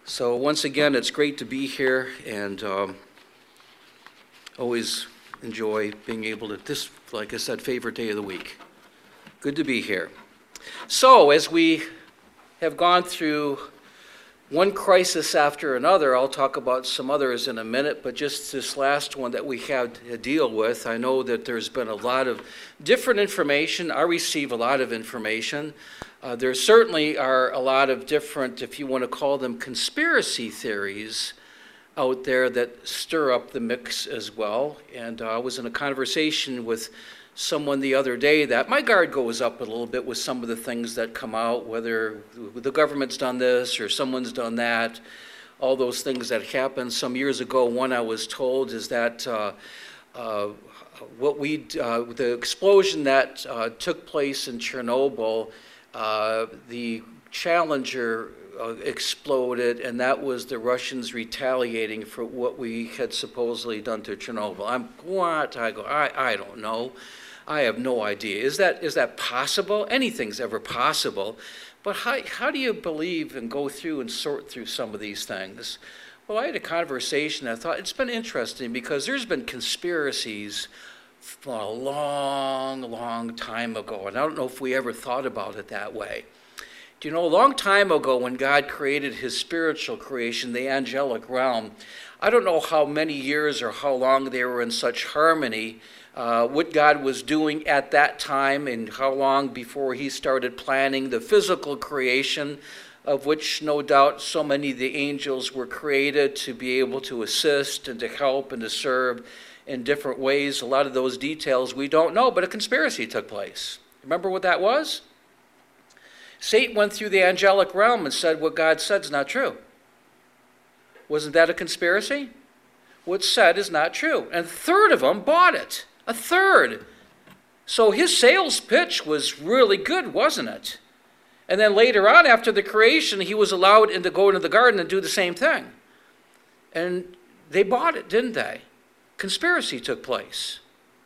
So once again, it's great to be here, and always enjoy being able to, this, like I said, favorite day of the week. Good to be here. So as we have gone through one crisis after another, I'll talk about some others in a minute, but just this last one that we had to deal with, I know that there's been a lot of different information. I receive a lot of information. There certainly are a lot of different, if you want to call them, conspiracy theories out there that stir up the mix as well. And I was in a conversation with someone the other day that my guard goes up a little bit with some of the things that come out, whether the government's done this or someone's done that, all those things that happened some years ago. One I was told is that the explosion that took place in Chernobyl, the Challenger exploded, and that was the Russians retaliating for what we had supposedly done to Chernobyl. I don't know. I have no idea. Is that possible? Anything's ever possible. But how do you believe and go through and sort through some of these things? Well, I had a conversation. I thought it's been interesting because there's been conspiracies for a long, long time ago. And I don't know if we ever thought about it that way. Do you know, a long time ago when God created his spiritual creation, the angelic realm, I don't know how many years or how long they were in such harmony, what God was doing at that time and how long before he started planning the physical creation, of which no doubt so many of the angels were created to be able to assist and to help and to serve in different ways. A lot of those details we don't know, but a conspiracy took place. Remember what that was? Satan went through the angelic realm and said what God said is not true. Wasn't that a conspiracy? What's said is not true. And a third of them bought it. A third. So his sales pitch was really good, wasn't it? And then later on, after the creation, he was allowed to go into the garden and do the same thing. And they bought it, didn't they? Conspiracy took place.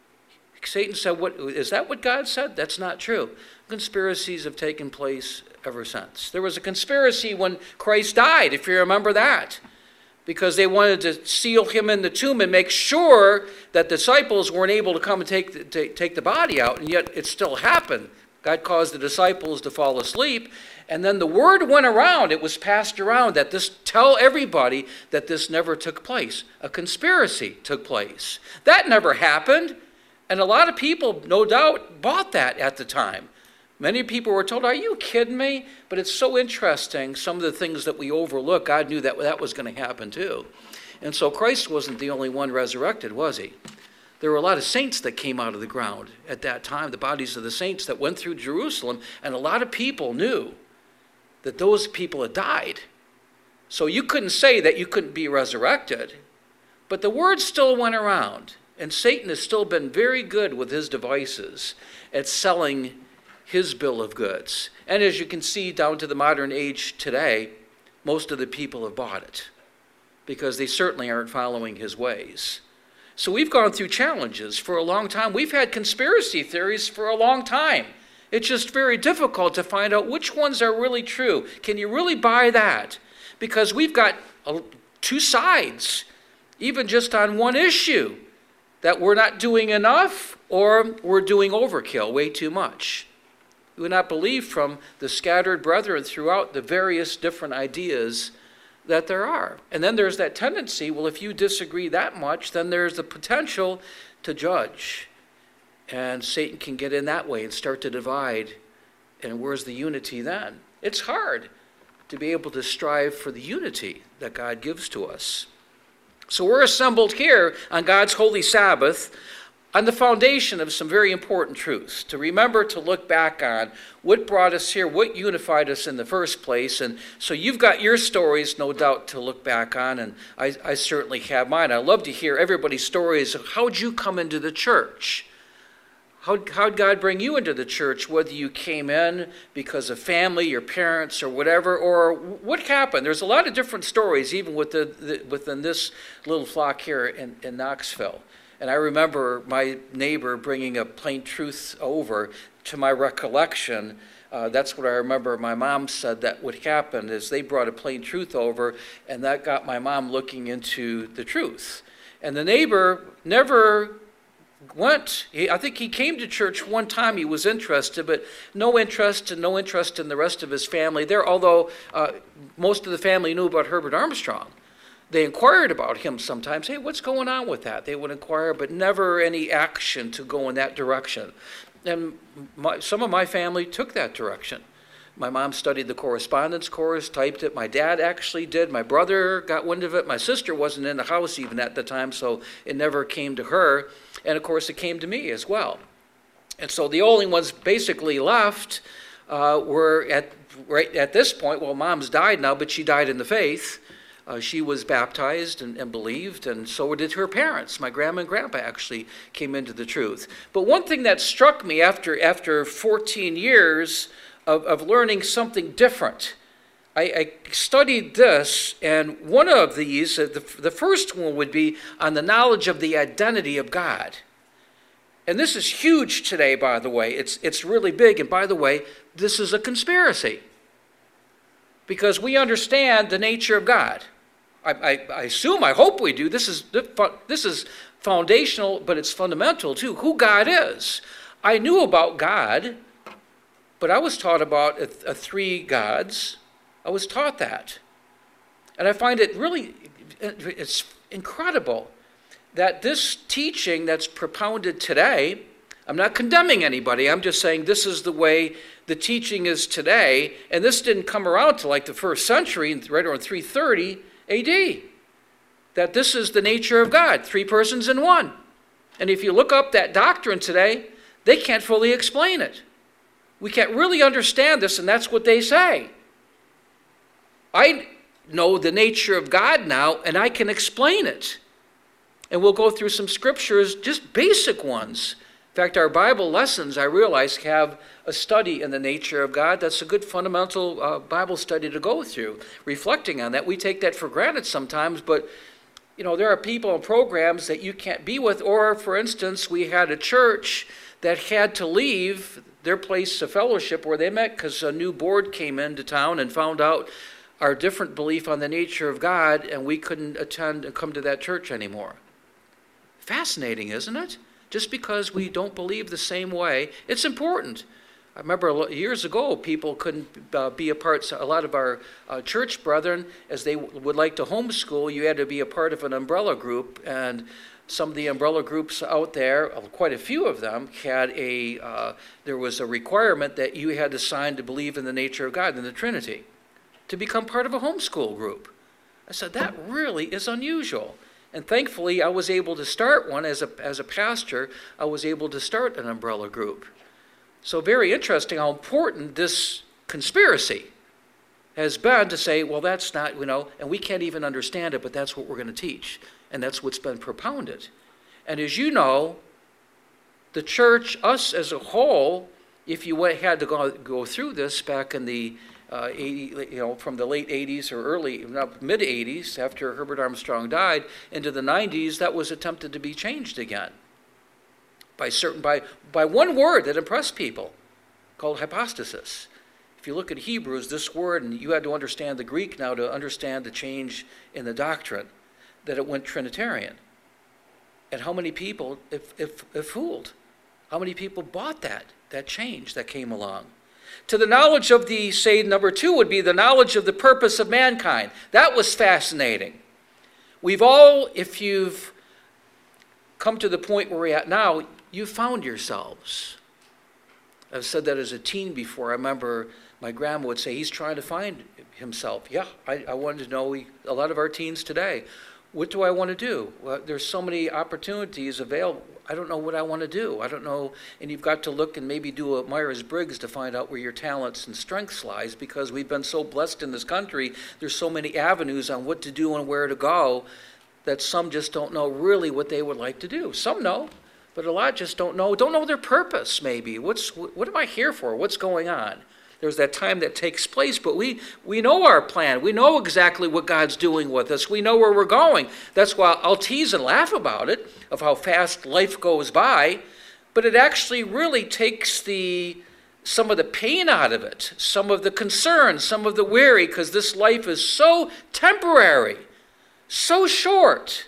Satan said, "What is that what God said? That's not true." Conspiracies have taken place ever since. There was a conspiracy when Christ died, if you remember that, because they wanted to seal him in the tomb and make sure that disciples weren't able to come and take the body out, and yet it still happened. God caused the disciples to fall asleep, and then the word went around, it was passed around that tell everybody that this never took place. A conspiracy took place. That never happened, and a lot of people, no doubt, bought that at the time. Many people were told, "Are you kidding me?" But it's so interesting, some of the things that we overlook, God knew that that was going to happen too. And so Christ wasn't the only one resurrected, was he? There were a lot of saints that came out of the ground at that time, the bodies of the saints that went through Jerusalem, and a lot of people knew that those people had died. So you couldn't say that you couldn't be resurrected, but the word still went around, and Satan has still been very good with his devices at selling his bill of goods. And as you can see down to the modern age today, most of the people have bought it because they certainly aren't following his ways. So we've gone through challenges for a long time. We've had conspiracy theories for a long time. It's just very difficult to find out which ones are really true. Can you really buy that? Because we've got two sides, even just on one issue, that we're not doing enough or we're doing overkill, way too much. We would not believe from the scattered brethren throughout the various different ideas that there are. And then there's that tendency, well, if you disagree that much, then there's the potential to judge. And Satan can get in that way and start to divide. And where's the unity then? It's hard to be able to strive for the unity that God gives to us. So we're assembled here on God's holy Sabbath on the foundation of some very important truths, to remember to look back on what brought us here, what unified us in the first place. And so you've got your stories, no doubt, to look back on, and I certainly have mine. I love to hear everybody's stories of how'd you come into the church? How'd God bring you into the church, whether you came in because of family, your parents, or whatever, or what happened? There's a lot of different stories, even within this little flock here in Knoxville. And I remember my neighbor bringing a Plain Truth over to my recollection That's what I remember my mom said that would happen, is they brought a plain truth over, and that got my mom looking into the truth. And the neighbor never went. I think he came to church one time. He was interested, but no interest in the rest of his family there, although most of the family knew about Herbert Armstrong. They inquired about him sometimes. Hey, what's going on with that? They would inquire, but never any action to go in that direction. And some of my family took that direction. My mom studied the correspondence course, typed it. My dad actually did. My brother got wind of it. My sister wasn't in the house even at the time, so it never came to her. And, of course, it came to me as well. And so the only ones basically left were right at this point, well, Mom's died now, but she died in the faith. She was baptized and believed, and so did her parents. My grandma and grandpa actually came into the truth. But one thing that struck me after 14 years of learning something different, I studied this, and one of these, the first one would be on the knowledge of the identity of God. And this is huge today, by the way. It's really big, and by the way, this is a conspiracy. Because we understand the nature of God. I assume, I hope we do. This is foundational, but it's fundamental too, who God is. I knew about God, but I was taught about three gods. I was taught that. And I find it's incredible that this teaching that's propounded today, I'm not condemning anybody, I'm just saying this is the way the teaching is today, and this didn't come around till like the first century, right around 330 AD, that this is the nature of God, three persons in one. And if you look up that doctrine today, they can't fully explain it. We can't really understand this, and that's what they say. I know the nature of God now, and I can explain it. And we'll go through some scriptures, just basic ones. In fact, our Bible lessons, I realize, have a study in the nature of God. That's a good fundamental Bible study to go through, reflecting on that. We take that for granted sometimes, but there are people and programs that you can't be with. Or, for instance, we had a church that had to leave their place of fellowship where they met because a new board came into town and found out our different belief on the nature of God, and we couldn't attend and come to that church anymore. Fascinating, isn't it? Just because we don't believe the same way, it's important. I remember years ago, people couldn't be a part, a lot of our church brethren, as they would like to homeschool, you had to be a part of an umbrella group, and some of the umbrella groups out there, quite a few of them, had there was a requirement that you had to sign to believe in the nature of God, in the Trinity, to become part of a homeschool group. I said, that really is unusual. And thankfully, I was able to start one as a pastor. I was able to start an umbrella group. So very interesting how important this conspiracy has been to say, well, that's not, and we can't even understand it, but that's what we're going to teach. And that's what's been propounded. And as you know, the church, us as a whole, if you had to go through this back in the from the late 80s or mid 80s, after Herbert Armstrong died, into the 90s, that was attempted to be changed again by one word that impressed people, called hypostasis. If you look at Hebrews, this word, and you had to understand the Greek now to understand the change in the doctrine, that it went Trinitarian. And how many people, if fooled, how many people bought that change that came along? To the knowledge of number two would be the knowledge of the purpose of mankind. That was fascinating. We've all, if you've come to the point where we're at now, you've found yourselves. I've said that as a teen before. I remember my grandma would say, he's trying to find himself. Yeah, I wanted to know, a lot of our teens today, what do I want to do? Well, there's so many opportunities available. I don't know what I want to do. I don't know. And you've got to look and maybe do a Myers-Briggs to find out where your talents and strengths lies, because we've been so blessed in this country. There's so many avenues on what to do and where to go that some just don't know really what they would like to do. Some know, but a lot just don't know their purpose maybe. What am I here for? What's going on? There's that time that takes place, but we know our plan. We know exactly what God's doing with us. We know where we're going. That's why I'll tease and laugh about it, of how fast life goes by, but it actually really takes the some of the pain out of it, some of the concern, some of the weary, because this life is so temporary, so short.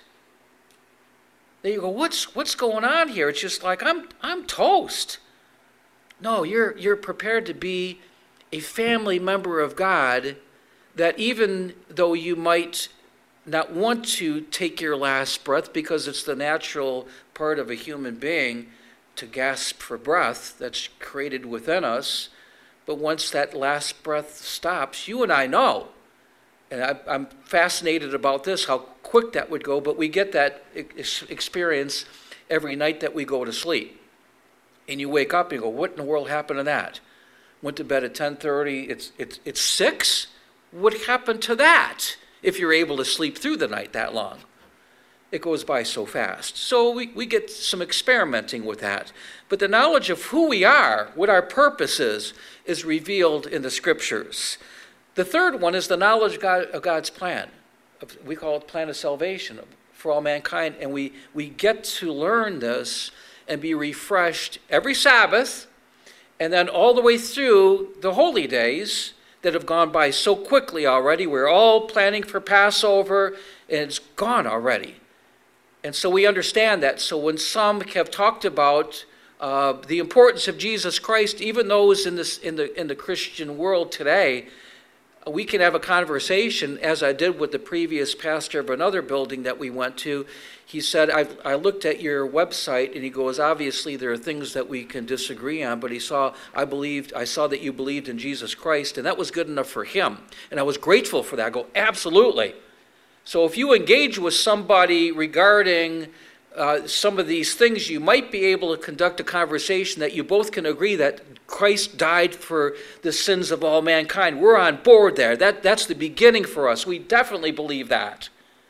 Then you go, what's going on here? It's just like, I'm toast. No, you're prepared to be a family member of God, that even though you might not want to take your last breath, because it's the natural part of a human being to gasp for breath that's created within us, but once that last breath stops, you and I know, and I'm fascinated about this, how quick that would go, but we get that experience every night that we go to sleep. And you wake up and you go, what in the world happened to that? Went to bed at 10:30, it's 6? What happened to that? If you're able to sleep through the night that long. It goes by so fast. So we get some experimenting with that. But the knowledge of who we are, what our purpose is revealed in the Scriptures. The third one is the knowledge of God's plan. We call it plan of salvation for all mankind. And we get to learn this and be refreshed every Sabbath, and then all the way through the holy days that have gone by so quickly already. We're all planning for Passover, and it's gone already. And so we understand that. So when some have talked about the importance of Jesus Christ, even those in the Christian world today, we can have a conversation, as I did with the previous pastor of another building that we went to. He said, I looked at your website, and he goes, obviously there are things that we can disagree on, but I saw that you believed in Jesus Christ, and that was good enough for him. And I was grateful for that. I go, absolutely. So if you engage with somebody regarding some of these things, you might be able to conduct a conversation that you both can agree that Christ died for the sins of all mankind. We're on board there. That's the beginning for us. We definitely believe that.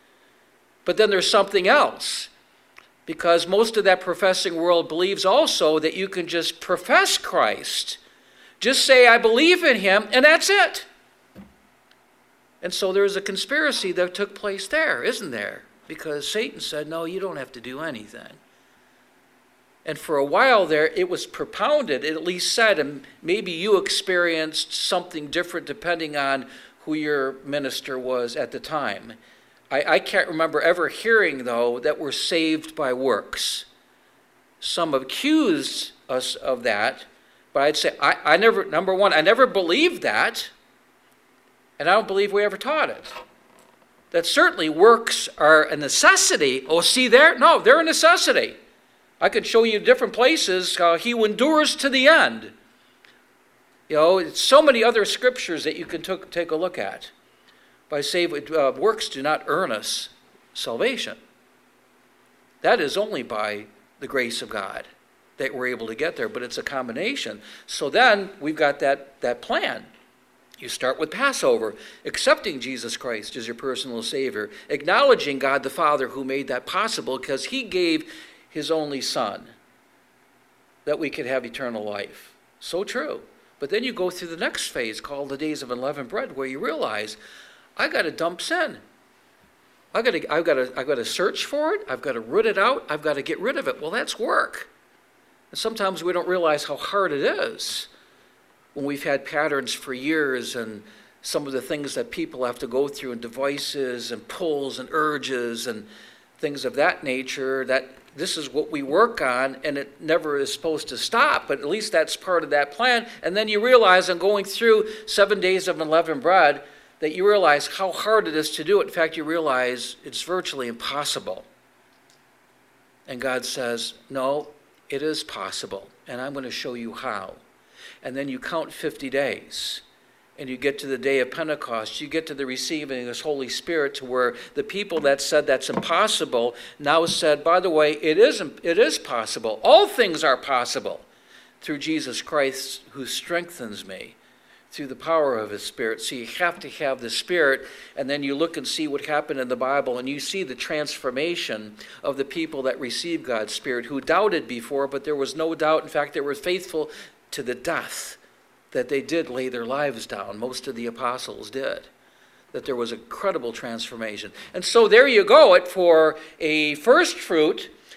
But then there's something else, because most of that professing world believes also that you can just profess Christ, just say, I believe in him, and that's it. And so there's a conspiracy that took place there, isn't there? Because Satan said, no, you don't have to do anything. And for a while there, it was propounded, it at least said, and maybe you experienced something different depending on who your minister was at the time. I can't remember ever hearing, though, that we're saved by works. Some accused us of that, but I'd say, I never believed that, and I don't believe we ever taught it. That certainly works are a necessity. Oh, see there? No, they're a necessity. I could show you different places, he who endures to the end. You know, so many other scriptures that you can take a look at. By saying works do not earn us salvation. That is only by the grace of God that we're able to get there, but it's a combination. So then we've got that plan. You start with Passover, accepting Jesus Christ as your personal Savior, acknowledging God the Father who made that possible because he gave his only Son that we could have eternal life. So true. But then you go through the next phase called the days of unleavened bread, where you realize, I got to dump sin. I've got to search for it. I've got to root it out. I've got to get rid of it. Well, that's work. And sometimes we don't realize how hard it is when we've had patterns for years, and some of the things that people have to go through, and devices and pulls and urges and things of that nature, that this is what we work on, and it never is supposed to stop, but at least that's part of that plan. And then you realize, in going through 7 days of unleavened bread, that you realize how hard it is to do it. In fact, you realize it's virtually impossible. And God says, no, it is possible, and I'm going to show you how. And then you count 50 days, and you get to the day of Pentecost. You get to the receiving of His Holy Spirit, to where the people that said that's impossible now said, by the way, it is possible. All things are possible through Jesus Christ who strengthens me, through the power of His Spirit. So you have to have the Spirit, and then you look and see what happened in the Bible, and you see the transformation of the people that received God's Spirit, who doubted before, but there was no doubt. In fact, they were faithful to the death, that they did lay their lives down. Most of the apostles did. That there was a credible transformation. And so there you go, it for a first fruit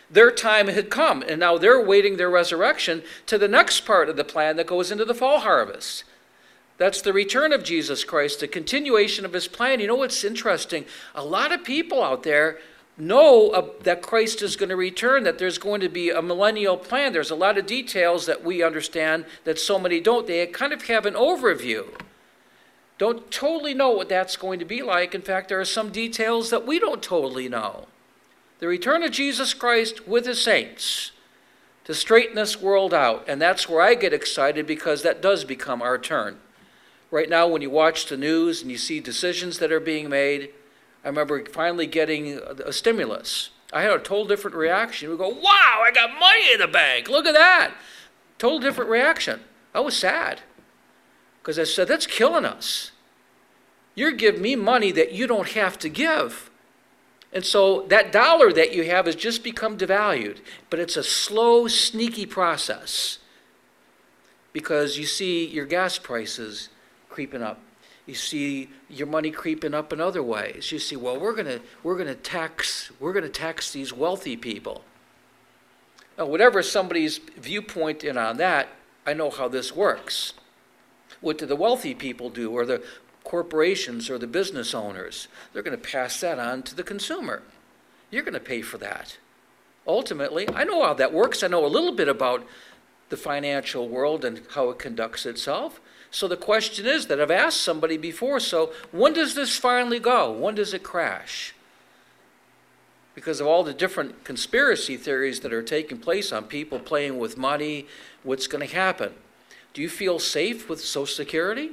Their time had come, and now they're waiting their resurrection to the next part of the plan that goes into the fall harvest. That's the return of Jesus Christ, the continuation of his plan. You know what's interesting? A lot of people out there know that Christ is going to return, that there's going to be a millennial plan. There's a lot of details that we understand that so many don't. They kind of have an overview. Don't totally know what that's going to be like. In fact, there are some details that we don't totally know. The return of Jesus Christ with his saints to straighten this world out. And that's where I get excited, because that does become our turn. Right now, when you watch the news and you see decisions that are being made, I remember finally getting a stimulus. I had a total different reaction. We go, wow, I got money in the bank. Look at that. Total different reaction. I was sad, because I said, that's killing us. You're giving me money that you don't have to give. And so that dollar that you have has just become devalued. But it's a slow, sneaky process, because you see your gas prices creeping up. You see your money creeping up in other ways. You see, well, we're going to tax these wealthy people. Now, whatever somebody's viewpoint in on that, I know how this works. What do the wealthy people do, or the corporations or the business owners? They're going to pass that on to the consumer. You're going to pay for that. Ultimately, I know how that works. I know a little bit about the financial world and how it conducts itself. So the question is that I've asked somebody before, so when does this finally go? When does it crash? Because of all the different conspiracy theories that are taking place on people playing with money, what's going to happen? Do you feel safe with Social Security?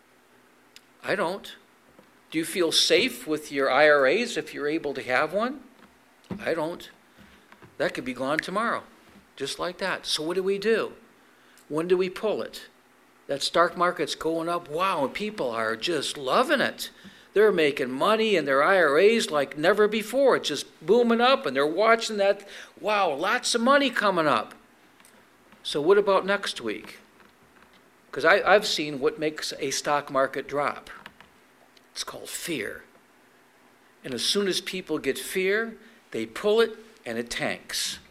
I don't. Do you feel safe with your IRAs if you're able to have one? I don't. That could be gone tomorrow, just like that. So what do? When do we pull it? That stock market's going up, wow, and people are just loving it. They're making money in their IRAs like never before. It's just booming up, and they're watching that, wow, lots of money coming up. So what about next week? Because I've seen what makes a stock market drop. It's called fear. And as soon as people get fear, they pull it, and it tanks.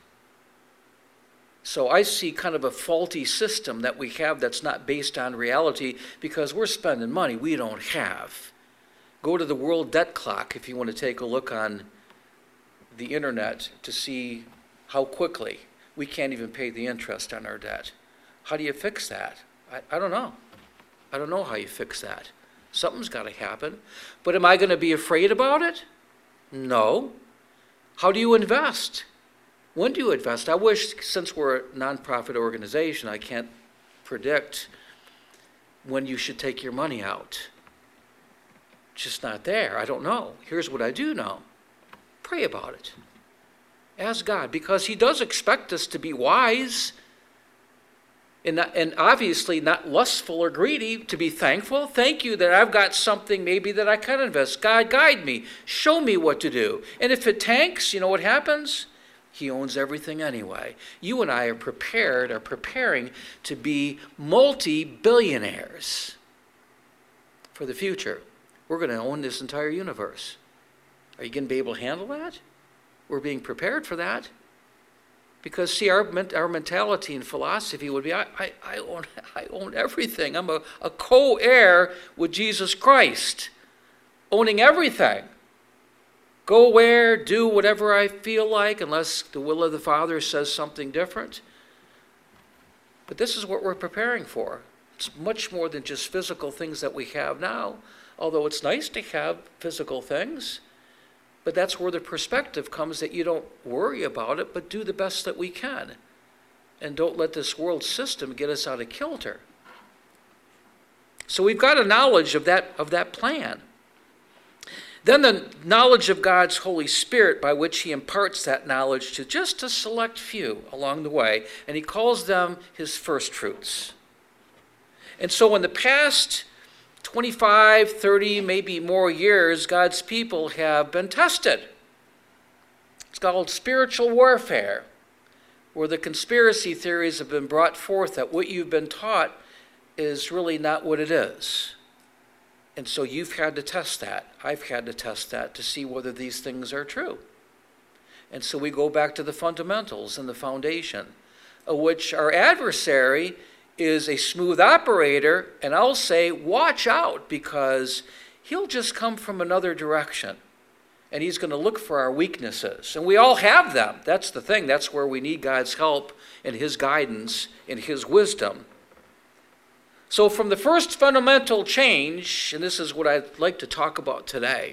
So I see kind of a faulty system that we have that's not based on reality, because we're spending money we don't have. Go to the World Debt Clock if you want to take a look on the internet to see how quickly we can't even pay the interest on our debt. How do you fix that? I don't know. I don't know how you fix that. Something's got to happen. But am I going to be afraid about it? No. How do you invest? When do you invest? I wish, since we're a nonprofit organization, I can't predict when you should take your money out. It's just not there. I don't know. Here's what I do know. Pray about it. Ask God, because he does expect us to be wise and obviously not lustful or greedy, to be thankful. Thank you that I've got something maybe that I can invest. God, guide me. Show me what to do. And if it tanks, you know what happens? He owns everything anyway. You and I are preparing to be multi-billionaires for the future. We're going to own this entire universe. Are you going to be able to handle that? We're being prepared for that. Because, see, our mentality and philosophy would be, I own everything. I'm a co-heir with Jesus Christ, owning everything. Go where, do whatever I feel like, unless the will of the Father says something different. But this is what we're preparing for. It's much more than just physical things that we have now, although it's nice to have physical things. But that's where the perspective comes, that you don't worry about it, but do the best that we can. And don't let this world system get us out of kilter. So we've got a knowledge of that plan. Then the knowledge of God's Holy Spirit, by which he imparts that knowledge to just a select few along the way, and he calls them his first fruits. And so in the past 25, 30, maybe more years, God's people have been tested. It's called spiritual warfare, where the conspiracy theories have been brought forth that what you've been taught is really not what it is. And so you've had to test that. I've had to test that to see whether these things are true. And so we go back to the fundamentals and the foundation, of which our adversary is a smooth operator, and I'll say, watch out, because he'll just come from another direction. And he's going to look for our weaknesses. And we all have them. That's the thing. That's where we need God's help and his guidance and his wisdom. So from the first fundamental change, and this is what I'd like to talk about today,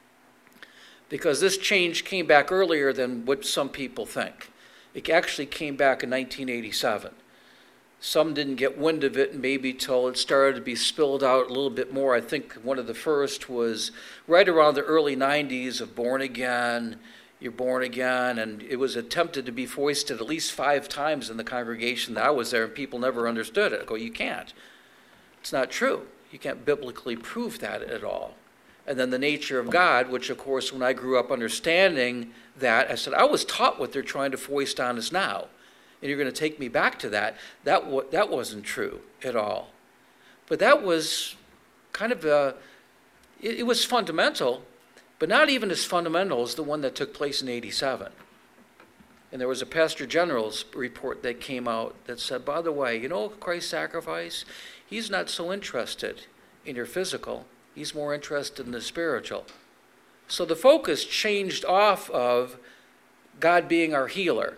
because this change came back earlier than what some people think. It actually came back in 1987. Some didn't get wind of it maybe till it started to be spilled out a little bit more. I think one of the first was right around the early 90s of Born Again, You're Born Again, and it was attempted to be foisted at least 5 times in the congregation that I was there, and people never understood it. I go, you can't. It's not true. You can't biblically prove that at all. And then the nature of God, which of course when I grew up understanding that, I said, I was taught what they're trying to foist on us now. And you're going to take me back to that. That wasn't true at all. But that was kind of it was fundamental, but not even as fundamental as the one that took place in 87. And there was a Pastor General's report that came out that said, by the way, you know Christ's sacrifice? He's not so interested in your physical. He's more interested in the spiritual. So the focus changed off of God being our healer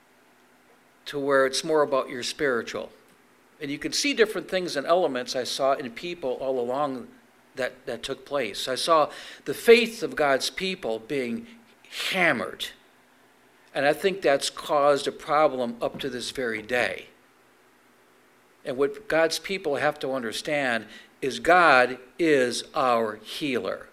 to where it's more about your spiritual. And you can see different things and elements I saw in people all along that took place. I saw the faith of God's people being hammered. And I think that's caused a problem up to this very day. And what God's people have to understand is God is our healer.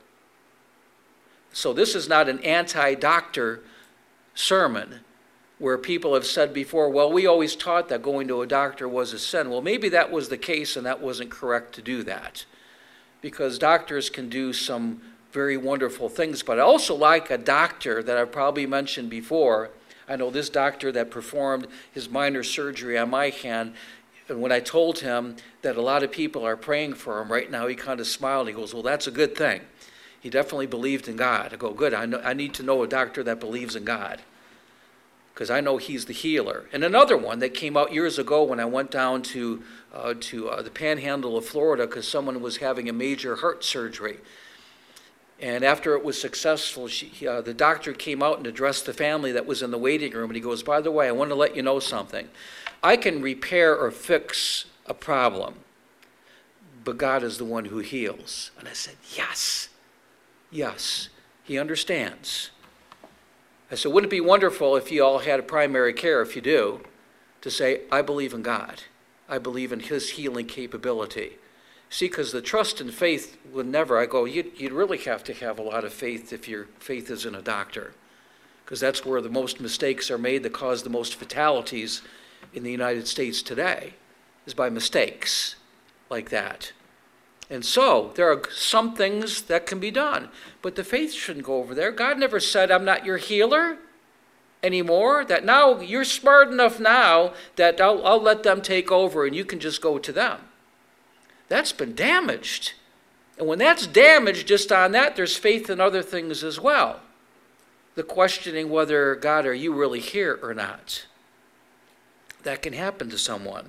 So this is not an anti-doctor sermon where people have said before, well, we always taught that going to a doctor was a sin. Well, maybe that was the case and that wasn't correct to do that, because doctors can do some very wonderful things. But I also like a doctor that I've probably mentioned before. I know this doctor that performed his minor surgery on my hand, and when I told him that a lot of people are praying for him right now, he kind of smiled. He goes, well, that's a good thing. He definitely believed in God. I go, good, I need to know a doctor that believes in God, because I know he's the healer. And another one that came out years ago when I went down to the panhandle of Florida because someone was having a major heart surgery. And after it was successful, the doctor came out and addressed the family that was in the waiting room. And he goes, by the way, I want to let you know something. I can repair or fix a problem, but God is the one who heals. And I said, yes, yes, he understands. I said, wouldn't it be wonderful if you all had a primary care, if you do, to say, I believe in God. I believe in his healing capability. See, because the trust and faith would never, I go, you'd really have to have a lot of faith if your faith is in a doctor, because that's where the most mistakes are made that cause the most fatalities in the United States today, is by mistakes like that. And so there are some things that can be done, but the faith shouldn't go over there. God never said, I'm not your healer anymore, that now you're smart enough now that I'll let them take over and you can just go to them. That's been damaged. And when that's damaged, just on that, there's faith in other things as well. The questioning whether, God, are you really here or not? That can happen to someone.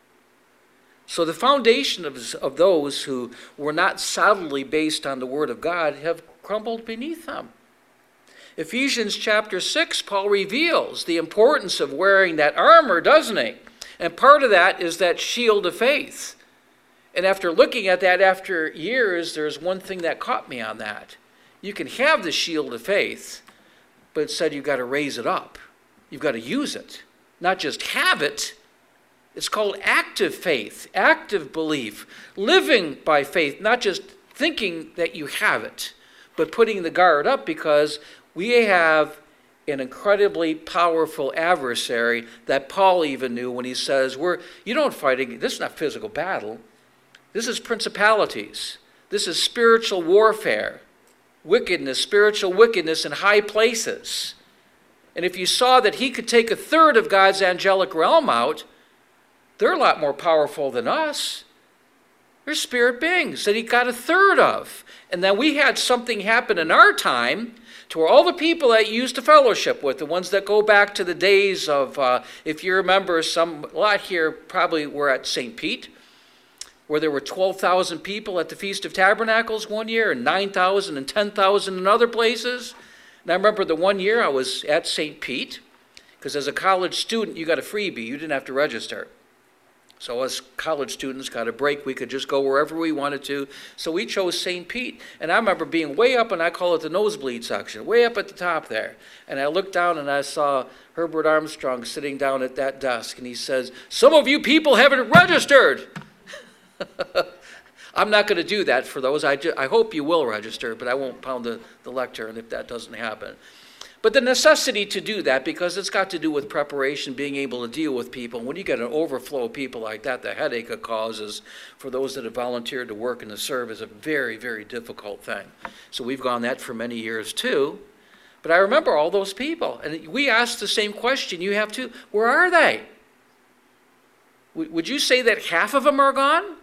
So the foundation of those who were not solidly based on the Word of God have crumbled beneath them. Ephesians chapter 6, Paul reveals the importance of wearing that armor, doesn't he? And part of that is that shield of faith. And after looking at that after years, there's one thing that caught me on that. You can have the shield of faith, but it said you've got to raise it up. You've got to use it. Not just have it. It's called active faith, active belief, living by faith, not just thinking that you have it, but putting the guard up, because we have an incredibly powerful adversary that Paul even knew when he says, you don't fight against, this is not physical battle. This is principalities. This is spiritual warfare, wickedness, spiritual wickedness in high places. And if you saw that he could take a third of God's angelic realm out, they're a lot more powerful than us. They're spirit beings that he got a third of. And then we had something happen in our time to where all the people that you used to fellowship with, the ones that go back to the days of, if you remember, a lot here probably were at St. Pete, where there were 12,000 people at the Feast of Tabernacles one year, and 9,000 and 10,000 in other places. And I remember the one year I was at St. Pete, because as a college student, you got a freebie. You didn't have to register. So as college students got a break, we could just go wherever we wanted to. So we chose St. Pete. And I remember being way up, and I call it the nosebleed section, way up at the top there. And I looked down and I saw Herbert Armstrong sitting down at that desk. And he says, "Some of you people haven't registered." I'm not going to do that for those. I hope you will register, but I won't pound the lectern if that doesn't happen. But the necessity to do that, because it's got to do with preparation, being able to deal with people. When you get an overflow of people like that, the headache it causes for those that have volunteered to work in the service is a very, very difficult thing. So we've gone that for many years too. But I remember all those people. And we asked the same question you have too. Where are they? Would you say that half of them are gone?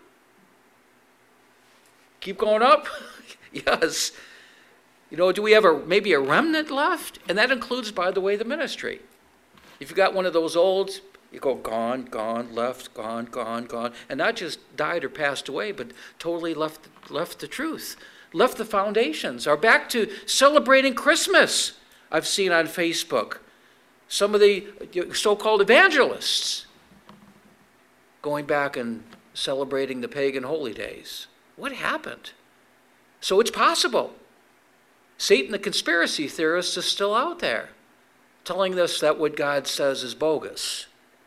Keep going up? Yes. You know, do we have maybe a remnant left? And that includes, by the way, the ministry. If you got one of those old, you go gone, gone, left, gone, gone, gone, and not just died or passed away, but totally left the truth, left the foundations, are back to celebrating Christmas. I've seen on Facebook some of the so-called evangelists going back and celebrating the pagan holy days. What happened? So it's possible. Satan, the conspiracy theorist, is still out there, telling us that what God says is bogus.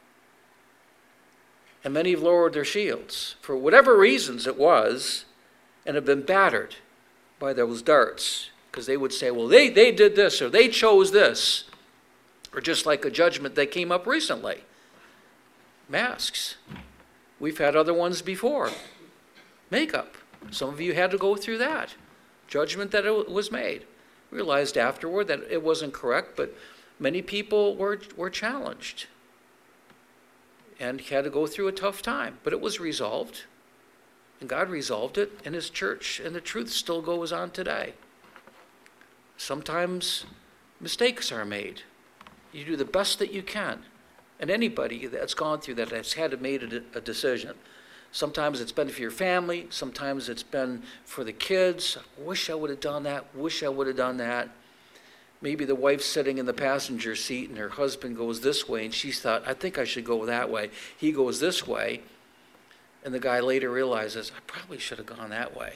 And many have lowered their shields, for whatever reasons it was, and have been battered by those darts, because they would say, well, they did this, or they chose this, or just like a judgment that came up recently. Masks. We've had other ones before. Makeup. Some of you had to go through that. Judgment that it was made. Realized afterward that it wasn't correct, but many people were challenged and had to go through a tough time. But it was resolved, and God resolved it, and his church and the truth still goes on today. Sometimes mistakes are made. You do the best that you can. And anybody that's gone through that has had to make a decision. Sometimes it's been for your family. Sometimes it's been for the kids. Wish I would have done that. Wish I would have done that. Maybe the wife's sitting in the passenger seat and her husband goes this way and she's thought, I think I should go that way. He goes this way. And the guy later realizes, I probably should have gone that way.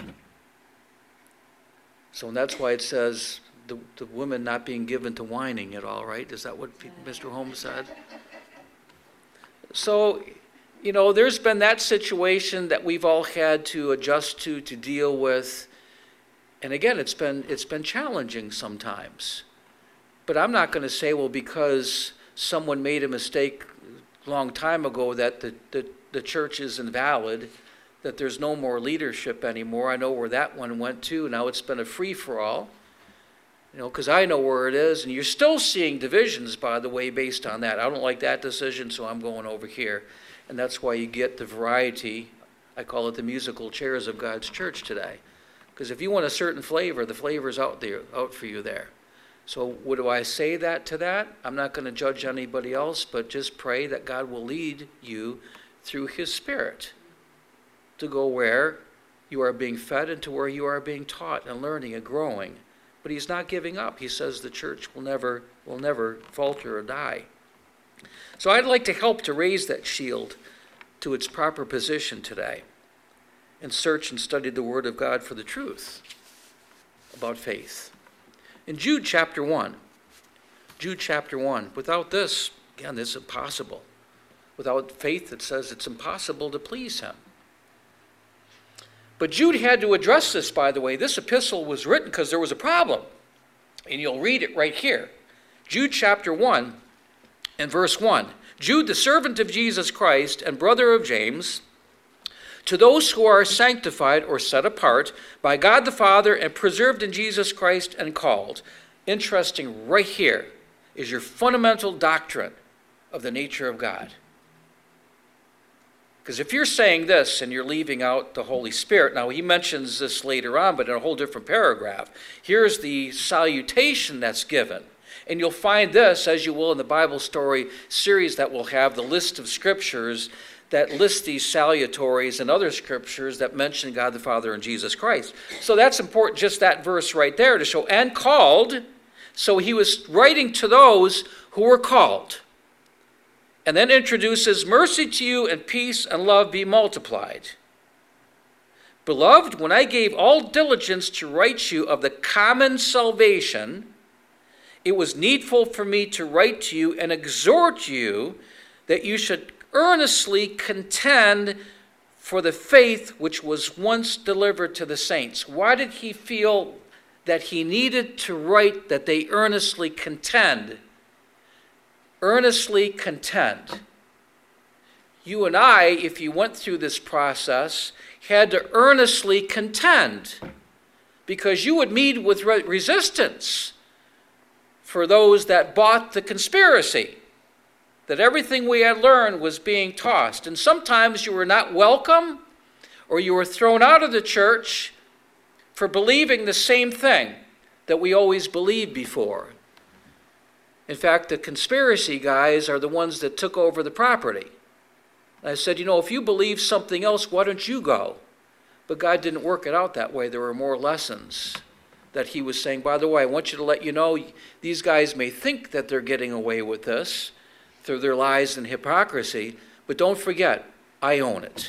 So that's why it says the woman not being given to whining at all, right? Is that what Mr. Holmes said? So, you know, there's been that situation that we've all had to adjust to deal with. And again, it's been challenging sometimes. But I'm not going to say, well, because someone made a mistake a long time ago that the church is invalid, that there's no more leadership anymore. I know where that one went to. Now it's been a free-for-all. You know, because I know where it is. And you're still seeing divisions, by the way, based on that. I don't like that decision, so I'm going over here. And that's why you get the variety. I call it the musical chairs of God's church today. Because if you want a certain flavor, the flavor's out for you there. So what do I say to that? I'm not going to judge anybody else, but just pray that God will lead you through his Spirit to go where you are being fed and to where you are being taught and learning and growing. But he's not giving up. He says the church will never falter or die. So I'd like to help to raise that shield to its proper position today and search and study the Word of God for the truth about faith. In Jude chapter 1, without this, again, this is impossible. Without faith, it says it's impossible to please him. But Jude had to address this, by the way. This epistle was written because there was a problem. And you'll read it right here. Jude chapter 1 and verse 1. Jude, the servant of Jesus Christ and brother of James, to those who are sanctified or set apart by God the Father and preserved in Jesus Christ and called. Interesting, right here is your fundamental doctrine of the nature of God. Because if you're saying this and you're leaving out the Holy Spirit, now he mentions this later on, but in a whole different paragraph. Here's the salutation that's given. And you'll find this, as you will in the Bible story series that we'll have, the list of scriptures that list these salutatories and other scriptures that mention God the Father and Jesus Christ. So that's important, just that verse right there to show, and called. So he was writing to those who were called. And then introduces, mercy to you and peace and love be multiplied. Beloved, when I gave all diligence to write you of the common salvation, it was needful for me to write to you and exhort you that you should earnestly contend for the faith which was once delivered to the saints. Why did he feel that he needed to write that they earnestly contend? Earnestly contend. You and I, if you went through this process, had to earnestly contend, because you would meet with resistance for those that bought the conspiracy, that everything we had learned was being tossed. And sometimes you were not welcome, or you were thrown out of the church for believing the same thing that we always believed before. In fact, the conspiracy guys are the ones that took over the property. I said, if you believe something else, why don't you go? But God didn't work it out that way. There were more lessons that he was saying. By the way, I want you to let you know, these guys may think that they're getting away with this through their lies and hypocrisy, but don't forget, I own it.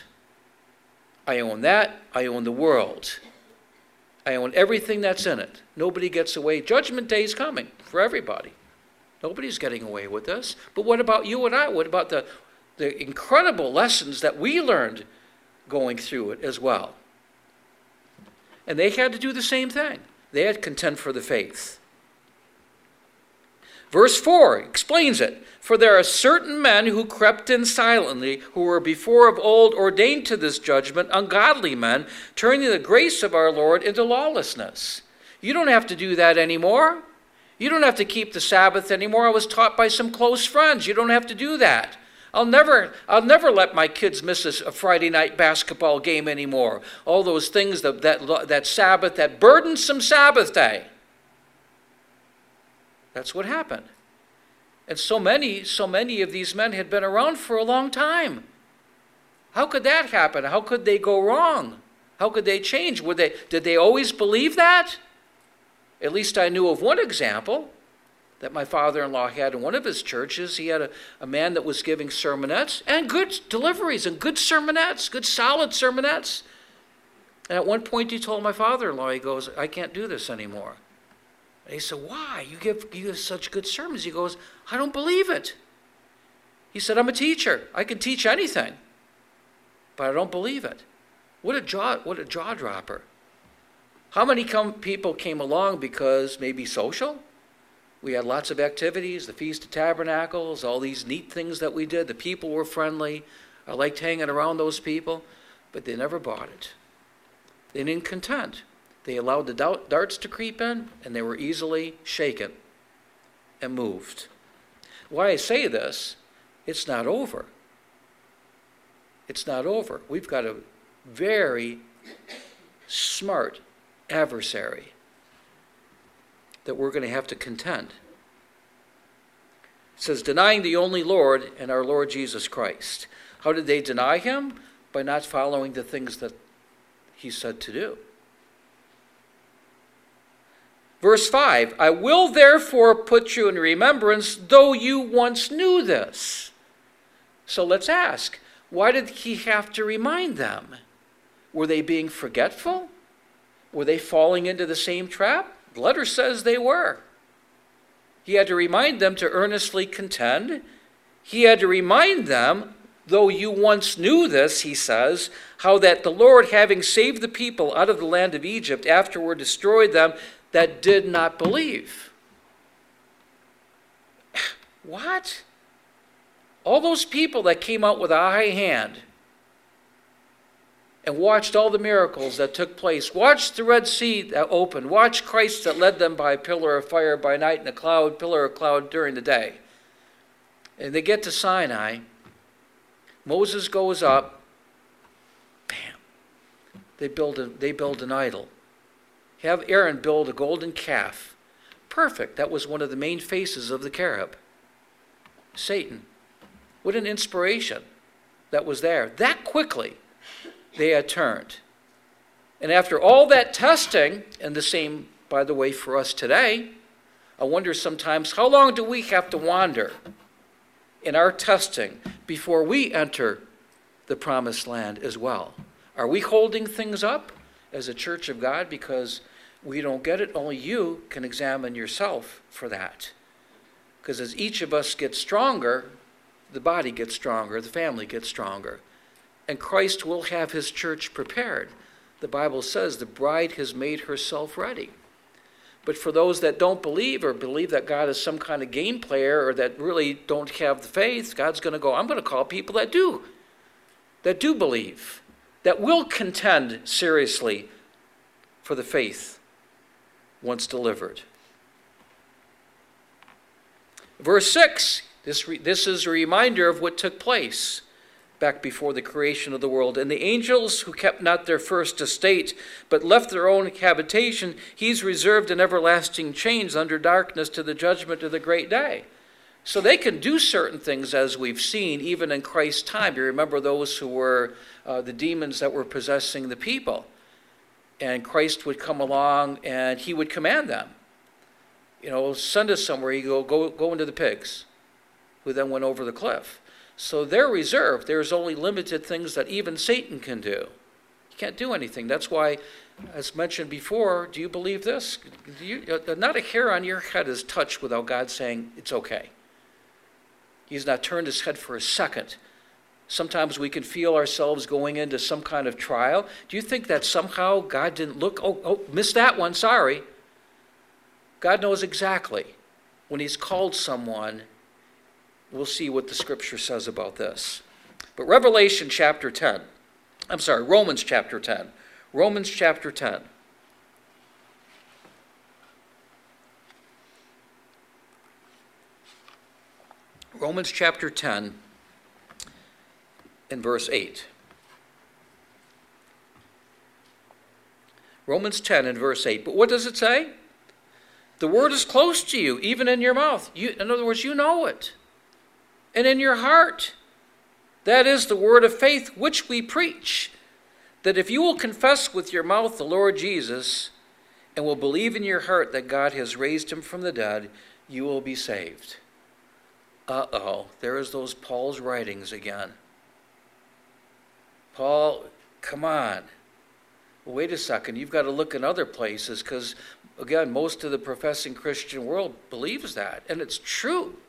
I own that. I own the world. I own everything that's in it. Nobody gets away. Judgment Day is coming for everybody. Nobody's getting away with this. But what about you and I? What about the incredible lessons that we learned going through it as well? And they had to do the same thing. They had to contend for the faith. Verse 4 explains it. For there are certain men who crept in silently, who were before of old ordained to this judgment, ungodly men, turning the grace of our Lord into lawlessness. You don't have to do that anymore. You don't have to keep the Sabbath anymore. I was taught by some close friends. You don't have to do that. I'll never let my kids miss a Friday night basketball game anymore. All those things, that Sabbath, that burdensome Sabbath day. That's what happened. And so many of these men had been around for a long time. How could that happen? How could they go wrong? How could they change? Did they always believe that? At least I knew of one example that my father-in-law had in one of his churches. He had a man that was giving sermonettes, and good deliveries, and good sermonettes, good solid sermonettes. And at one point he told my father-in-law, he goes, I can't do this anymore. And he said, why? You give such good sermons. He goes, I don't believe it. He said, I'm a teacher. I can teach anything, but I don't believe it. What a jaw dropper. How many people came along because maybe social? We had lots of activities, the Feast of Tabernacles, all these neat things that we did. The people were friendly. I liked hanging around those people, but they never bought it. They didn't contend. They allowed the darts to creep in, and they were easily shaken and moved. Why I say this, it's not over. It's not over. We've got a very smart adversary that we're going to have to contend. It says, denying the only Lord and our Lord Jesus Christ. How did they deny him? By not following the things that he said to do. Verse 5, I will therefore put you in remembrance, though you once knew this. So let's ask, why did he have to remind them? Were they being forgetful? Were they falling into the same trap? The letter says they were. He had to remind them to earnestly contend. He had to remind them, though you once knew this, he says, how that the Lord, having saved the people out of the land of Egypt, afterward destroyed them that did not believe. What? All those people that came out with a high hand and watched all the miracles that took place, watched the Red Sea that opened, watched Christ that led them by a pillar of fire by night and a pillar of cloud during the day. And they get to Sinai. Moses goes up, They build an idol. Have Aaron build a golden calf. Perfect. That was one of the main faces of the cherub. Satan. What an inspiration that was there. That quickly they had turned. And after all that testing, and the same, by the way, for us today, I wonder sometimes, how long do we have to wander in our testing before we enter the promised land as well? Are we holding things up as a church of God because we don't get it? Only you can examine yourself for that. Because as each of us gets stronger, the body gets stronger, the family gets stronger. And Christ will have his church prepared. The Bible says the bride has made herself ready. But for those that don't believe or believe that God is some kind of game player or that really don't have the faith, God's going to go, I'm going to call people that do believe, that will contend seriously for the faith once delivered. Verse 6, this is a reminder of what took place back before the creation of the world. And the angels who kept not their first estate, but left their own habitation, he's reserved in everlasting chains under darkness to the judgment of the great day. So they can do certain things, as we've seen, even in Christ's time. You remember those who were the demons that were possessing the people. And Christ would come along and he would command them. Send us somewhere. You go into the pigs, who then went over the cliff. So they're reserved. There's only limited things that even Satan can do. He can't do anything. That's why, as mentioned before, do you believe this? Not a hair on your head is touched without God saying it's okay. He's not turned his head for a second. Sometimes we can feel ourselves going into some kind of trial. Do you think that somehow God didn't look, missed that one, sorry. God knows exactly. When he's called someone, we'll see what the scripture says about this. But Romans chapter 10. Romans chapter 10. Romans chapter 10 and verse 8. Romans 10 and verse 8. But what does it say? The word is close to you, even in your mouth. In other words, you know it. And in your heart. That is the word of faith which we preach. That if you will confess with your mouth the Lord Jesus and will believe in your heart that God has raised him from the dead, you will be saved. There is those Paul's writings again. Paul, come on. Wait a second, you've got to look in other places because, again, most of the professing Christian world believes that, and it's true.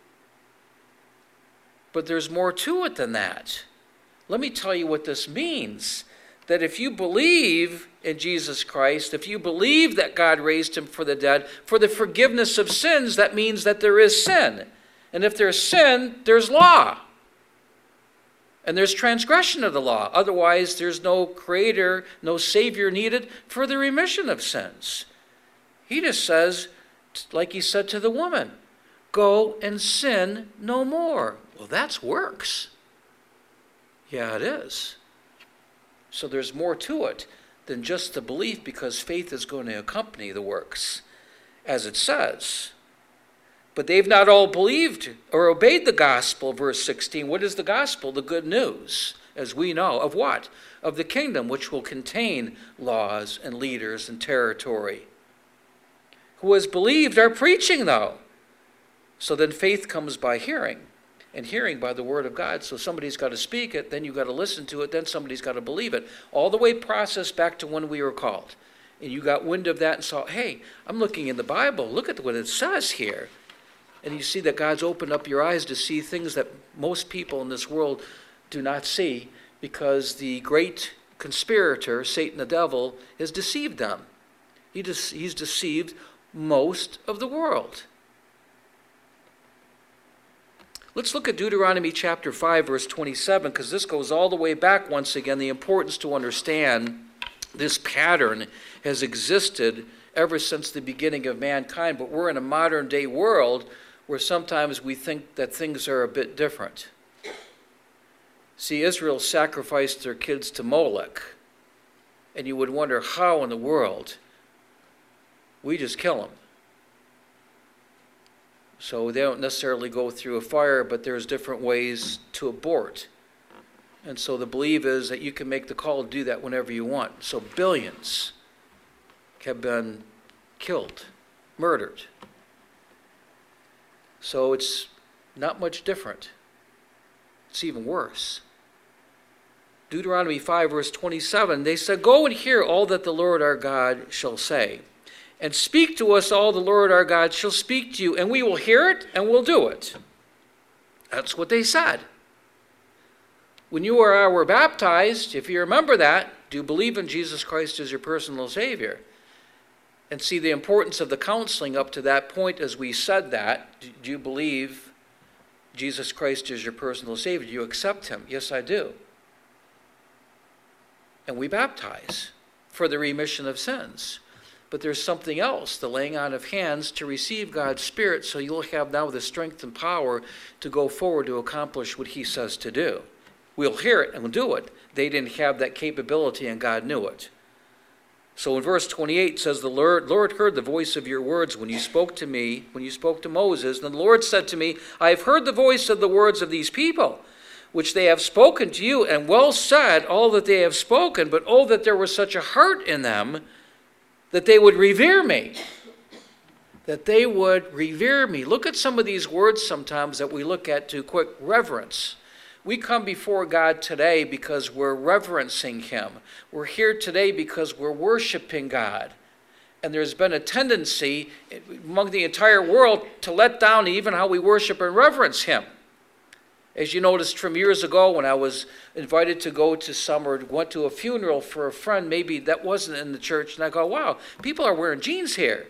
But there's more to it than that. Let me tell you what this means. That if you believe in Jesus Christ, if you believe that God raised him from the dead, for the forgiveness of sins, that means that there is sin. And if there's sin, there's law. And there's transgression of the law. Otherwise, there's no creator, no savior needed for the remission of sins. He just says, like he said to the woman, go and sin no more. Well, that's works. Yeah, it is. So there's more to it than just the belief, because faith is going to accompany the works, as it says. But they've not all believed or obeyed the gospel, verse 16. What is the gospel? The good news, as we know. Of what? Of the kingdom, which will contain laws and leaders and territory. Who has believed our preaching, though? So then faith comes by hearing, and hearing by the word of God. So somebody's got to speak it, then you've got to listen to it, then somebody's got to believe it. All the way processed back to when we were called. And you got wind of that and saw, hey, I'm looking in the Bible. Look at what it says here. And you see that God's opened up your eyes to see things that most people in this world do not see, because the great conspirator, Satan the devil, has deceived them. He's deceived most of the world. Let's look at Deuteronomy chapter 5, verse 27, because this goes all the way back once again. The importance to understand this pattern has existed ever since the beginning of mankind, but we're in a modern day world where sometimes we think that things are a bit different. See, Israel sacrificed their kids to Molech, And you would wonder, how in the world? We just kill them. So they don't necessarily go through a fire, but there's different ways to abort. And so the belief is that you can make the call to do that whenever you want. So billions have been killed, murdered. So it's not much different. It's even worse. Deuteronomy 5, verse 27, they said, "Go and hear all that the Lord our God shall say. And speak to us all the Lord our God shall speak to you, and we will hear it and we'll do it." That's what they said. When you or I were baptized, if you remember that, do you believe in Jesus Christ as your personal Savior? And see the importance of the counseling up to that point as we said that. Do you believe Jesus Christ is your personal Savior? Do you accept him? Yes, I do. And we baptize for the remission of sins. But there's something else, the laying on of hands to receive God's Spirit, so you'll have now the strength and power to go forward to accomplish what he says to do. We'll hear it and we'll do it. They didn't have that capability, and God knew it. So in verse 28 it says, "The Lord heard the voice of your words when you spoke to me, when you spoke to Moses. And the Lord said to me, I have heard the voice of the words of these people, which they have spoken to you, and well said all that they have spoken, but oh, that there was such a heart in them that they would revere me." That they would revere me. Look at some of these words sometimes that we look at to quick reverence. We come before God today because we're reverencing him. We're here today because we're worshiping God. And there's been a tendency among the entire world to let down even how we worship and reverence him. As you noticed from years ago when I was invited to go to went to a funeral for a friend, maybe that wasn't in the church, and I go, wow, people are wearing jeans here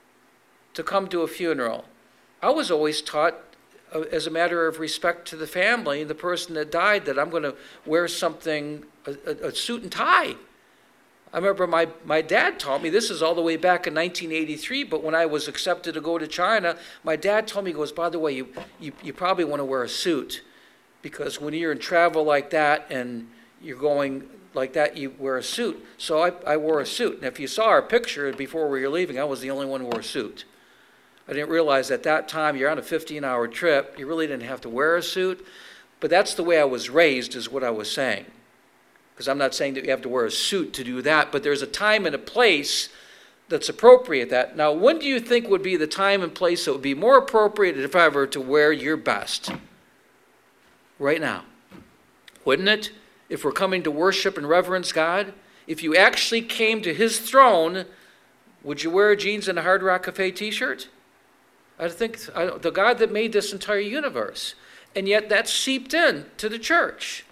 to come to a funeral. I was always taught, as a matter of respect to the family and the person that died, that I'm going to wear something, a suit and tie. I remember my dad taught me, this is all the way back in 1983, but when I was accepted to go to China, my dad told me, he goes, by the way, you probably want to wear a suit. Because when you're in travel like that and you're going like that, you wear a suit. So I wore a suit. And if you saw our picture before we were leaving, I was the only one who wore a suit. I didn't realize at that time you're on a 15-hour trip. You really didn't have to wear a suit. But that's the way I was raised, is what I was saying. Because I'm not saying that you have to wear a suit to do that, but there's a time and a place that's appropriate. That now, when do you think would be the time and place that would be more appropriate if I were to wear your best? Right now. Wouldn't it? If we're coming to worship and reverence God, if you actually came to his throne, would you wear jeans and a Hard Rock Cafe t-shirt? I think the God that made this entire universe. And yet that's seeped in to the church.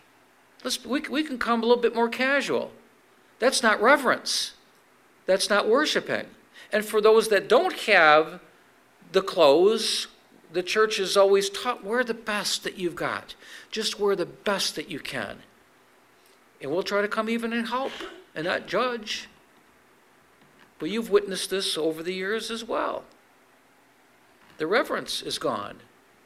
We can come a little bit more casual. That's not reverence. That's not worshiping. And for those that don't have the clothes, the church is always taught, wear the best that you've got. Just wear the best that you can. And we'll try to come even and help and not judge. But you've witnessed this over the years as well. The reverence is gone.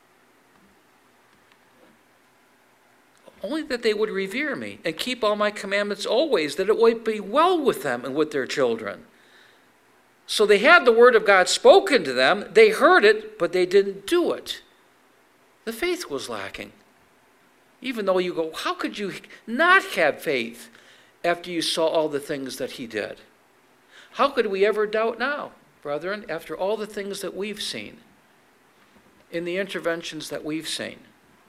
Only that they would revere me and keep all my commandments always, that it would be well with them and with their children. So they had the word of God spoken to them. They heard it, but they didn't do it. The faith was lacking. Even though you go, how could you not have faith after you saw all the things that he did? How could we ever doubt now, brethren, after all the things that we've seen, in the interventions that we've seen?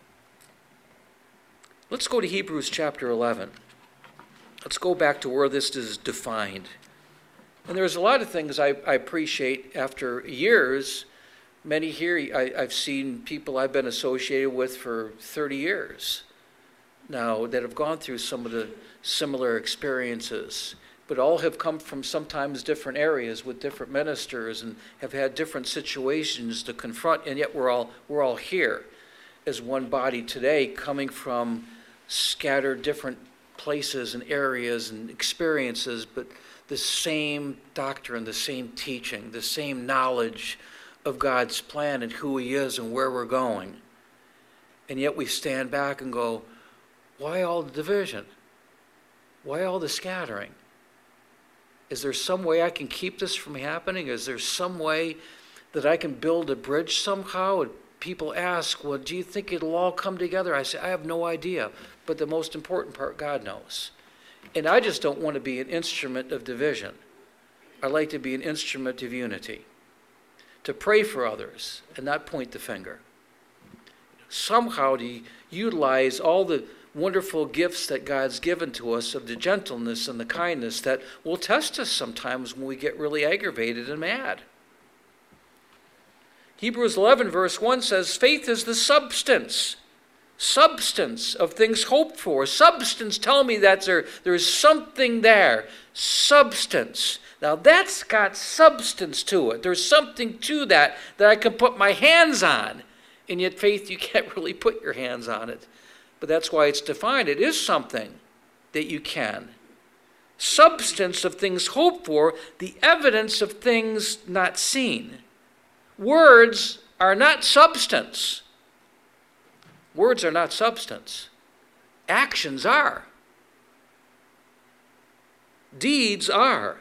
Let's go to Hebrews chapter 11. Let's go back to where this is defined. And there's a lot of things I appreciate after years. Many here, I've seen people I've been associated with for 30 years now that have gone through some of the similar experiences, but all have come from sometimes different areas with different ministers and have had different situations to confront, and yet we're all here as one body today, coming from scattered different places and areas and experiences, but the same doctrine, the same teaching, the same knowledge of God's plan and who he is and where we're going. And yet we stand back and go, why all the division? Why all the scattering? Is there some way I can keep this from happening? Is there some way that I can build a bridge somehow? And people ask, well, do you think it'll all come together? I say, I have no idea. But the most important part, God knows. And I just don't want to be an instrument of division. I like to be an instrument of unity, to pray for others and not point the finger. Somehow to utilize all the wonderful gifts that God's given to us of the gentleness and the kindness that will test us sometimes when we get really aggravated and mad. Hebrews 11 verse 1 says, faith is the substance of things hoped for. Substance, tell me that there is something there. Substance. Now that's got substance to it. There's something to that I can put my hands on. And yet faith, you can't really put your hands on it. But that's why it's defined. It is something that you can. Substance of things hoped for, the evidence of things not seen. Words are not substance. Words are not substance. Actions are. Deeds are.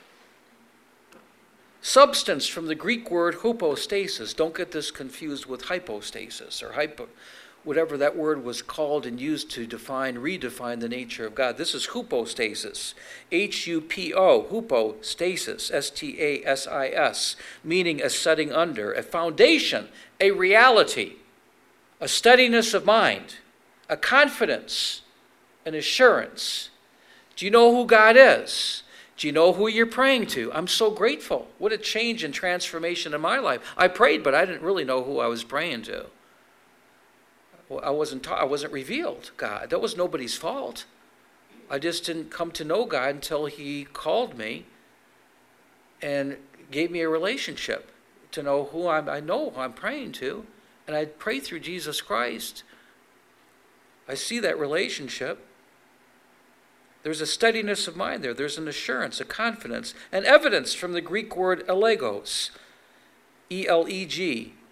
Substance from the Greek word hypostasis. Don't get this confused with hypostasis or whatever that word was called and used to redefine the nature of God. This is hypostasis. H-U-P-O, hypostasis, S-T-A-S-I-S, meaning a setting under, a foundation, a reality, a steadiness of mind, a confidence, an assurance. Do you know who God is? Do you know who you're praying to? I'm so grateful. What a change and transformation in my life. I prayed, but I didn't really know who I was praying to. I wasn't revealed God. That was nobody's fault. I just didn't come to know God until he called me and gave me a relationship to know who I know who I'm praying to. And I pray through Jesus Christ. I see that relationship. There's a steadiness of mind there. There's an assurance, a confidence, an evidence from the Greek word elegos, E-L-E-G-C-H-O-S,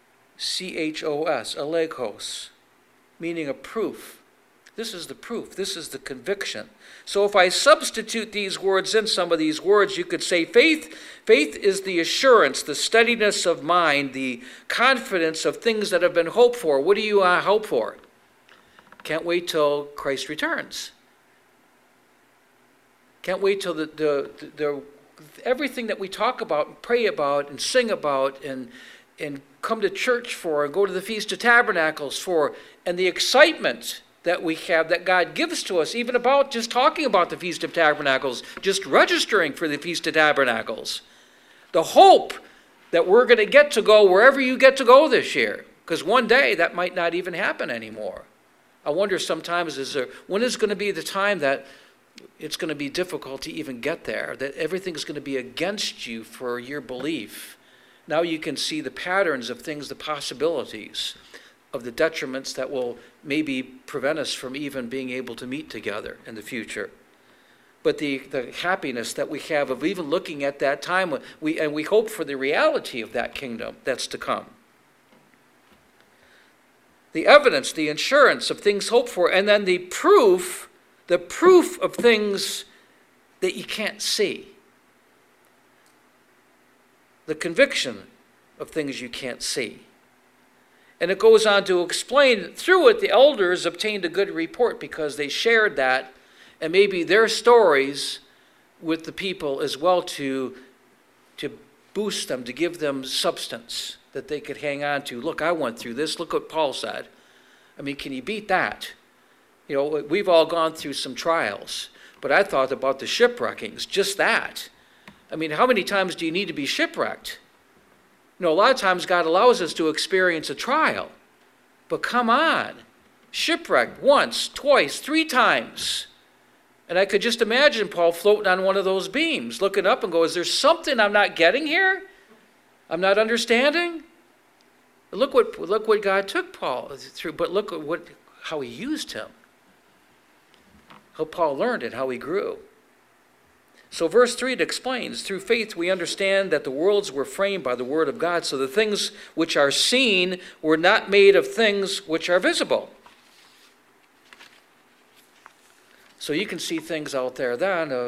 elegos, meaning a proof. This is the proof. This is the conviction. So if I substitute these words in some of these words, you could say faith is the assurance, the steadiness of mind, the confidence of things that have been hoped for. What do you hope for? Can't wait till Christ returns. Can't wait till the everything that we talk about, and pray about, and sing about, and come to church for, and go to the Feast of Tabernacles for, and the excitement that we have that God gives to us, even about just talking about the Feast of Tabernacles, just registering for the Feast of Tabernacles. The hope that we're going to get to go wherever you get to go this year, because one day that might not even happen anymore. I wonder sometimes, when is going to be the time that it's going to be difficult to even get there, that everything's going to be against you for your belief. Now you can see the patterns of things, the possibilities of the detriments that will maybe prevent us from even being able to meet together in the future. But the happiness that we have of even looking at that time, we hope for the reality of that kingdom that's to come. The evidence, the assurance of things hoped for, and then the proof of things that you can't see. The conviction of things you can't see. And it goes on to explain, through it, the elders obtained a good report because they shared that, and maybe their stories with the people as well to boost them, to give them substance that they could hang on to. Look, I went through this. Look what Paul said. I mean, can you beat that? You know, we've all gone through some trials, but I thought about the shipwreckings, just that. I mean, how many times do you need to be shipwrecked? You know, a lot of times God allows us to experience a trial, but come on, shipwrecked once, twice, 3 times. And I could just imagine Paul floating on one of those beams, looking up and go, is there something I'm not getting here? I'm not understanding? Look what God took Paul through, but look at how he used him. How Paul learned and how he grew. So verse 3, it explains, through faith we understand that the worlds were framed by the word of God, so the things which are seen were not made of things which are visible. So you can see things out there then of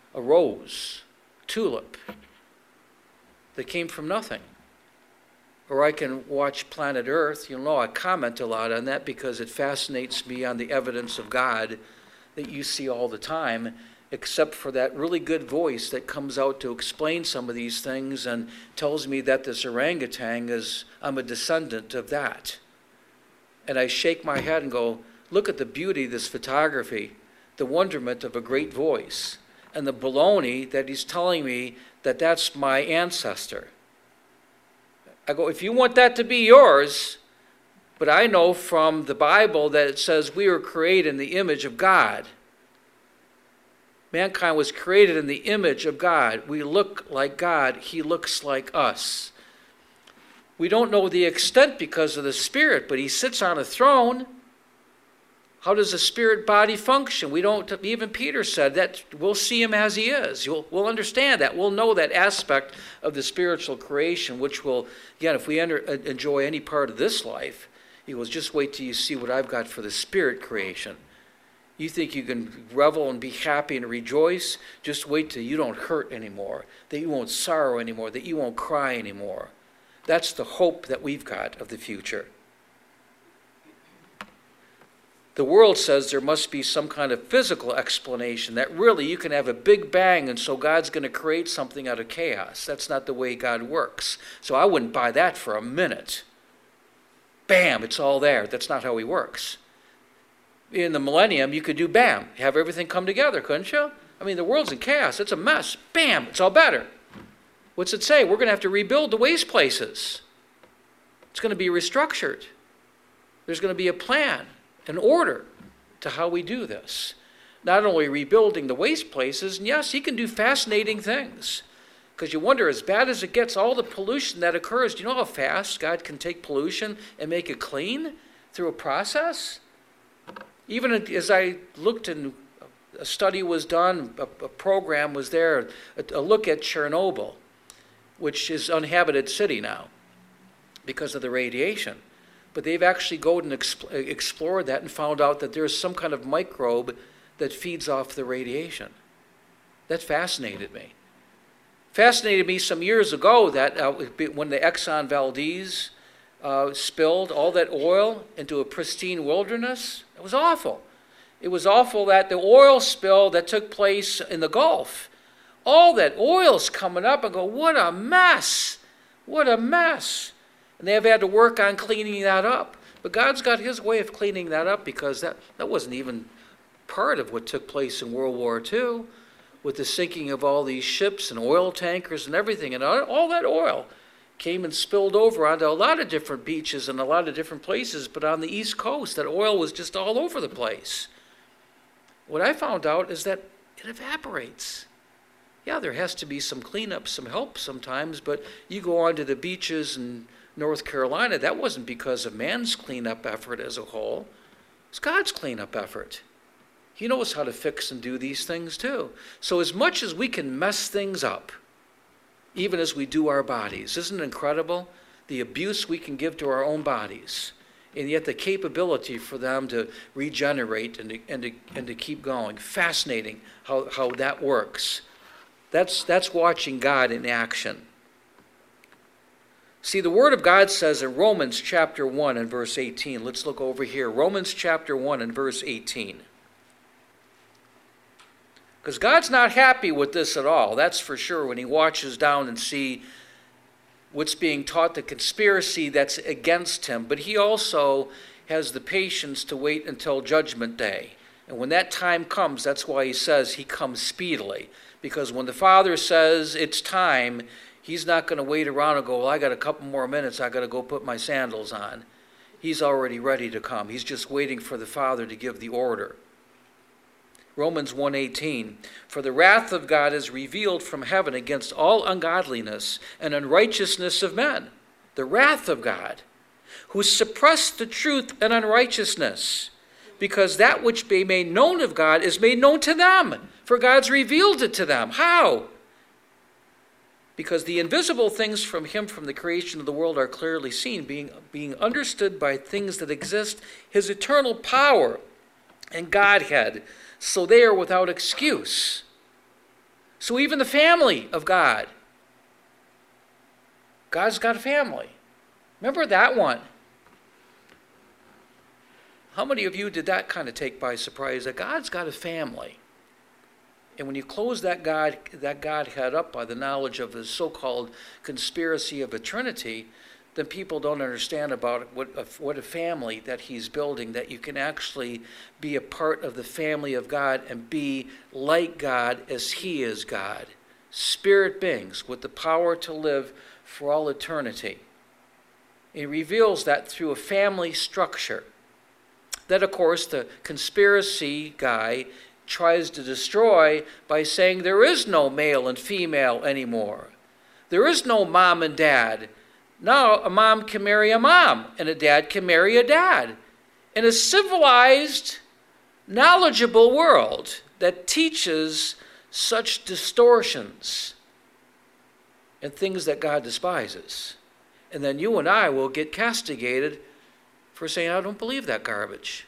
a rose, tulip, that came from nothing. Or I can watch Planet Earth. You know, I comment a lot on that because it fascinates me on the evidence of God that you see all the time, except for that really good voice that comes out to explain some of these things and tells me that this orangutan is, I'm a descendant of that. And I shake my head and go, look at the beauty of this photography, the wonderment of a great voice, and the baloney that he's telling me that that's my ancestor. I go, if you want that to be yours, but I know from the Bible that it says we were created in the image of God. Mankind was created in the image of God. We look like God. He looks like us. We don't know the extent because of the Spirit, but he sits on a throne. How does the spirit body function? We don't, even Peter said that we'll see him as he is. We'll understand that. We'll know that aspect of the spiritual creation, which will, again, if we enjoy any part of this life, he goes, just wait till you see what I've got for the spirit creation. You think you can revel and be happy and rejoice? Just wait till you don't hurt anymore, that you won't sorrow anymore, that you won't cry anymore. That's the hope that we've got of the future. The world says there must be some kind of physical explanation, that really you can have a big bang and so God's going to create something out of chaos. That's not the way God works. So I wouldn't buy that for a minute. Bam, it's all there. That's not how he works. In the millennium, you could do bam, have everything come together, couldn't you? I mean, the world's in chaos. It's a mess. Bam, it's all better. What's it say? We're going to have to rebuild the waste places. It's going to be restructured. There's going to be a plan, an order to how we do this. Not only rebuilding the waste places, and yes, he can do fascinating things. Because you wonder, as bad as it gets, all the pollution that occurs, do you know how fast God can take pollution and make it clean through a process? Even as I looked and a study was done, a program was there, a look at Chernobyl, which is an uninhabited city now because of the radiation. But they've actually gone and explored that and found out that there's some kind of microbe that feeds off the radiation. That fascinated me. Fascinated me some years ago that when the Exxon Valdez spilled all that oil into a pristine wilderness, it was awful. It was awful that the oil spill that took place in the Gulf, all that oil's coming up and go, what a mess, what a mess. And they've had to work on cleaning that up. But God's got his way of cleaning that up because that wasn't even part of what took place in World War II with the sinking of all these ships and oil tankers and everything. And all that oil came and spilled over onto a lot of different beaches and a lot of different places, but on the East Coast, that oil was just all over the place. What I found out is that it evaporates. Yeah, there has to be some cleanup, some help sometimes, but you go onto the beaches in North Carolina, that wasn't because of man's cleanup effort as a whole. It's God's cleanup effort. He knows how to fix and do these things too. So as much as we can mess things up, even as we do our bodies, isn't it incredible? The abuse we can give to our own bodies, and yet the capability for them to regenerate and to keep going. Fascinating how that works. That's watching God in action. See, the Word of God says in Romans chapter 1 and verse 18. Let's look over here. Romans chapter 1 and verse 18. Because God's not happy with this at all. That's for sure when he watches down and see what's being taught, the conspiracy that's against him. But he also has the patience to wait until judgment day. And when that time comes, that's why he says he comes speedily. Because when the Father says it's time, he's not going to wait around and go, well, I got a couple more minutes, I got to go put my sandals on. He's already ready to come. He's just waiting for the Father to give the order. Romans 1:18, for the wrath of God is revealed from heaven against all ungodliness and unrighteousness of men. The wrath of God, who suppress the truth and unrighteousness, because that which be made known of God is made known to them, for God's revealed it to them. How? Because the invisible things from him from the creation of the world are clearly seen, being understood by things that exist, his eternal power and Godhead, so they are without excuse. So even the family of God, God's got a family. Remember that one? How many of you did that kind of take by surprise, that God's got a family? And when you close that Godhead up by the knowledge of the so-called conspiracy of a Trinity, then people don't understand about what a family that he's building, that you can actually be a part of the family of God and be like God as he is God. Spirit beings with the power to live for all eternity. He reveals that through a family structure. That, of course, the conspiracy guy tries to destroy by saying there is no male and female anymore. There is no mom and dad. Now a mom can marry a mom and a dad can marry a dad. In a civilized, knowledgeable world that teaches such distortions and things that God despises. And then you and I will get castigated for saying, I don't believe that garbage.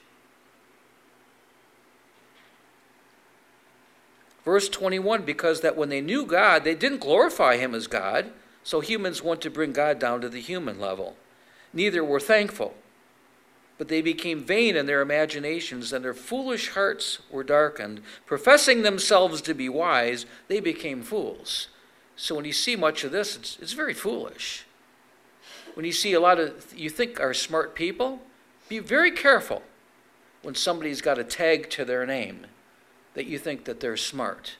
Verse 21, because that when they knew God, they didn't glorify him as God, so humans want to bring God down to the human level. Neither were thankful, but they became vain in their imaginations, and their foolish hearts were darkened. Professing themselves to be wise, they became fools. So when you see much of this, it's very foolish. When you see a lot of, you think are smart people, be very careful when somebody's got a tag to their name that you think that they're smart.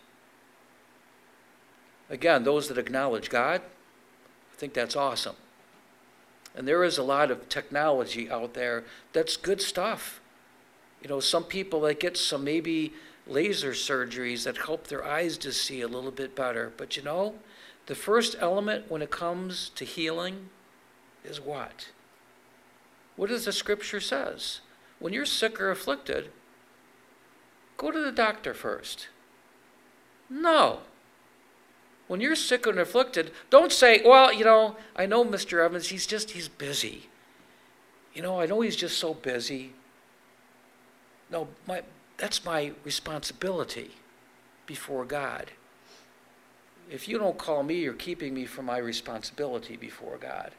Again, those that acknowledge God, I think that's awesome. And there is a lot of technology out there that's good stuff. You know, some people that get some maybe laser surgeries that help their eyes to see a little bit better. But you know, the first element when it comes to healing is what? What does the scripture says? When you're sick or afflicted, go to the doctor first. No. When you're sick and afflicted, don't say, well, you know, I know Mr. Evans, he's busy. You know, I know he's just so busy. No, that's my responsibility before God. If you don't call me, you're keeping me from my responsibility before God.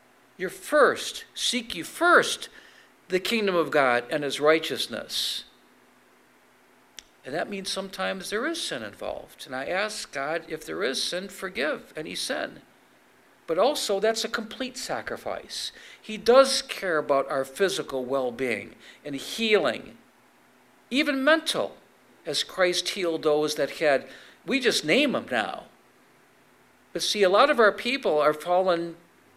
Seek you first the kingdom of God and his righteousness. And that means sometimes there is sin involved. And I ask God, if there is sin, forgive any sin. But also, that's a complete sacrifice. He does care about our physical well-being and healing, even mental, as Christ healed those that had, we just name them now. But see, a lot of our people are fallen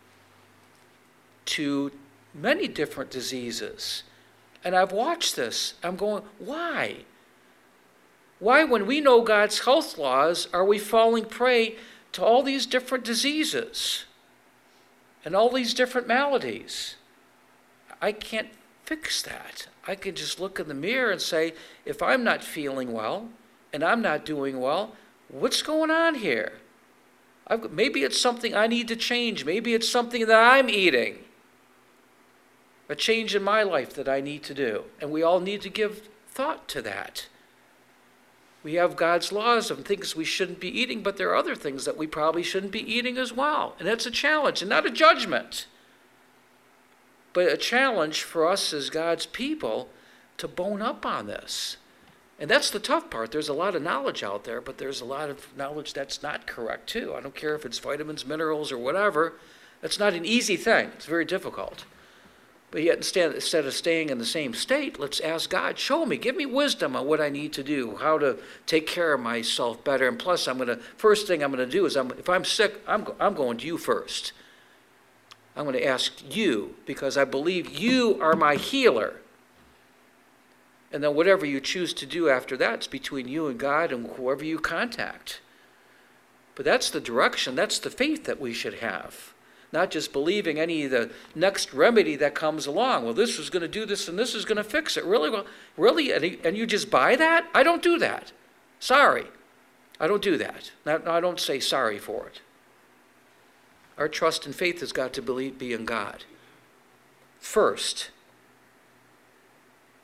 to many different diseases. And I've watched this. I'm going, why? Why, when we know God's health laws, are we falling prey to all these different diseases and all these different maladies? I can't fix that. I can just look in the mirror and say, if I'm not feeling well and I'm not doing well, what's going on here? Maybe it's something I need to change. Maybe it's something that I'm eating. A change in my life that I need to do. And we all need to give thought to that. We have God's laws of things we shouldn't be eating, but there are other things that we probably shouldn't be eating as well. And that's a challenge, and not a judgment, but a challenge for us as God's people to bone up on this. And that's the tough part. There's a lot of knowledge out there, but there's a lot of knowledge that's not correct too. I don't care if it's vitamins, minerals, or whatever. That's not an easy thing. It's very difficult. But yet, instead of staying in the same state, let's ask God, show me, give me wisdom on what I need to do, how to take care of myself better. And plus, first thing I'm going to do is, if I'm sick, I'm going to you first. I'm going to ask you, because I believe you are my healer. And then whatever you choose to do after that, it's between you and God and whoever you contact. But that's the direction, that's the faith that we should have. Not just believing any of the next remedy that comes along. Well, this is going to do this and this is going to fix it. Really? Well, really? And you just buy that? I don't do that. Sorry. I don't do that. I don't say sorry for it. Our trust and faith has got to be in God. First,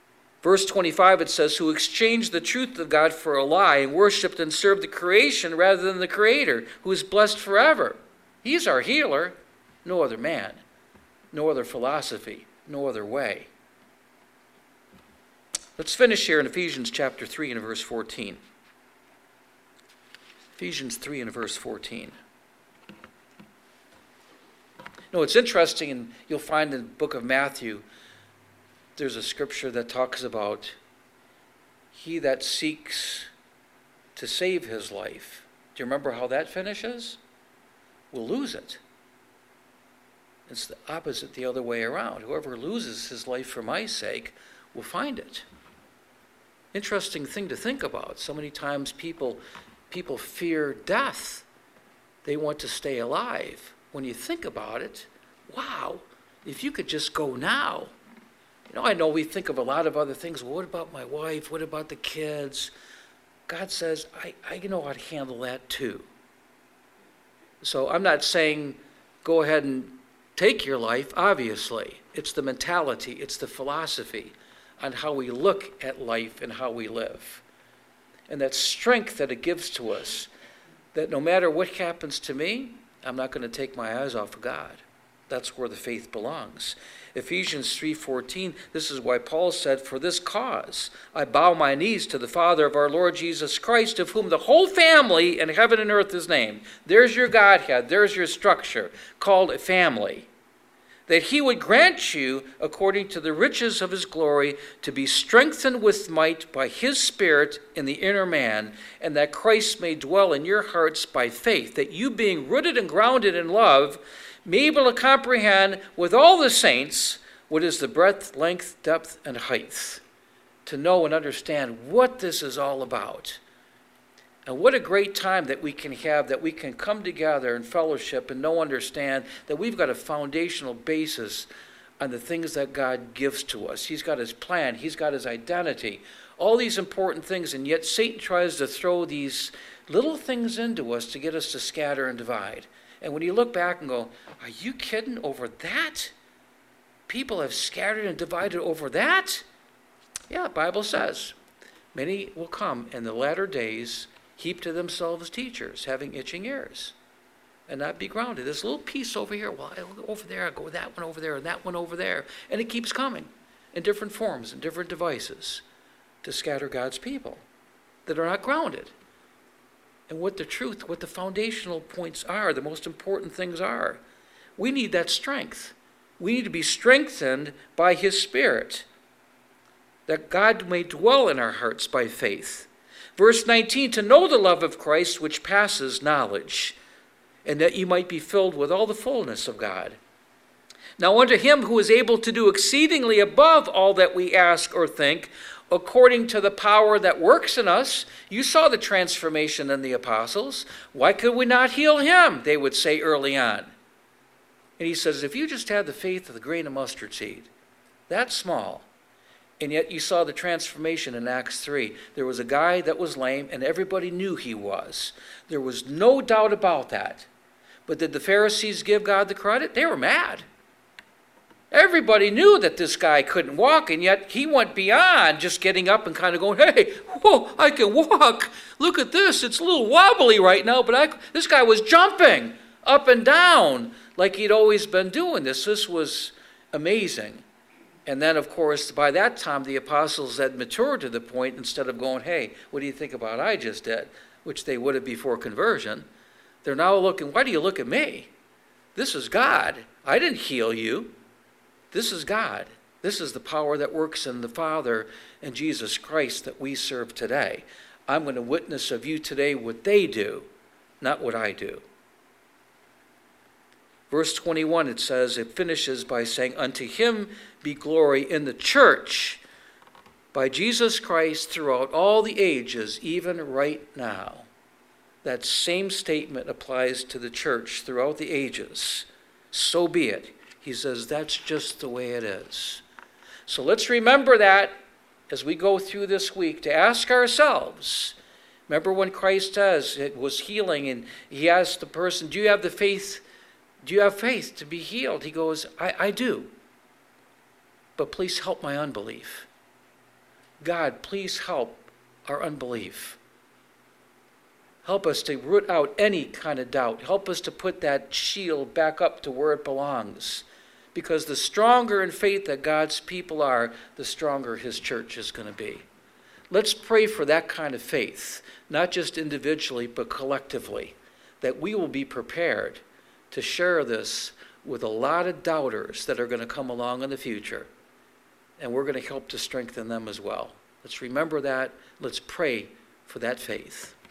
Verse 25, it says, who exchanged the truth of God for a lie and worshiped and served the creation rather than the Creator, who is blessed forever. He's our healer. No other man, no other philosophy, no other way. Let's finish here in Ephesians chapter 3 and verse 14. Ephesians 3 and verse 14. No, it's interesting, and you'll find in the book of Matthew, there's a scripture that talks about he that seeks to save his life. Do you remember how that finishes? Will lose it. It's the opposite, the other way around. Whoever loses his life for my sake will find it. Interesting thing to think about. So many times people fear death. They want to stay alive. When you think about it, wow, if you could just go now. I know we think of a lot of other things. Well, what about my wife? What about the kids? God says, I know how to handle that too. So I'm not saying go ahead and take your life, obviously. It's the mentality, it's the philosophy on how we look at life and how we live. And that strength that it gives to us, that no matter what happens to me, I'm not going to take my eyes off of God. That's where the faith belongs. Ephesians 3:14, this is why Paul said, for this cause I bow my knees to the Father of our Lord Jesus Christ, of whom the whole family in heaven and earth is named. There's your Godhead, there's your structure, called a family. That he would grant you, according to the riches of his glory, to be strengthened with might by his Spirit in the inner man, and that Christ may dwell in your hearts by faith, that you, being rooted and grounded in love, may be able to comprehend with all the saints what is the breadth, length, depth, and height, to know and understand what this is all about. And what a great time that we can have, that we can come together in fellowship and understand that we've got a foundational basis on the things that God gives to us. He's got his plan. He's got his identity. All these important things, and yet Satan tries to throw these little things into us to get us to scatter and divide. And when you look back and go, are you kidding over that? People have scattered and divided over that? Yeah, the Bible says, many will come in the latter days, heap to themselves teachers, having itching ears, and not be grounded. This little piece over here, well, I go over there, I go with that one over there, and that one over there. And it keeps coming in different forms and different devices to scatter God's people that are not grounded. And what the truth, what the foundational points are, the most important things are. We need that strength. We need to be strengthened by his Spirit, that God may dwell in our hearts by faith. Verse 19, to know the love of Christ which passes knowledge, and that you might be filled with all the fullness of God. Now unto him who is able to do exceedingly above all that we ask or think, according to the power that works in us. You saw the transformation in the apostles. Why could we not heal him? They would say early on. And he says, if you just had the faith of the grain of mustard seed, that small, and yet you saw the transformation in Acts 3. There was a guy that was lame, and everybody knew he was. There was no doubt about that. But did the Pharisees give God the credit? They were mad. Everybody knew that this guy couldn't walk, and yet he went beyond just getting up and kind of going, hey, whoa, I can walk. Look at this. It's a little wobbly right now, but this guy was jumping up and down like he'd always been doing this. This was amazing. And then, of course, by that time, the apostles had matured to the point, instead of going, hey, what do you think about what I just did, which they would have before conversion, they're now looking, why do you look at me? This is God. I didn't heal you. This is God. This is the power that works in the Father and Jesus Christ that we serve today. I'm going to witness of you today what they do, not what I do. Verse 21, it says, it finishes by saying, unto him be glory in the church by Jesus Christ throughout all the ages, even right now. That same statement applies to the church throughout the ages. So be it. He says that's just the way it is. So let's remember that as we go through this week, to ask ourselves. Remember when Christ says it was healing, and he asked the person, do you have the faith? Do you have faith to be healed? He goes, I do. But please help my unbelief. God, please help our unbelief. Help us to root out any kind of doubt. Help us to put that shield back up to where it belongs. Because the stronger in faith that God's people are, the stronger his church is going to be. Let's pray for that kind of faith, not just individually, but collectively, that we will be prepared to share this with a lot of doubters that are going to come along in the future. And we're going to help to strengthen them as well. Let's remember that. Let's pray for that faith.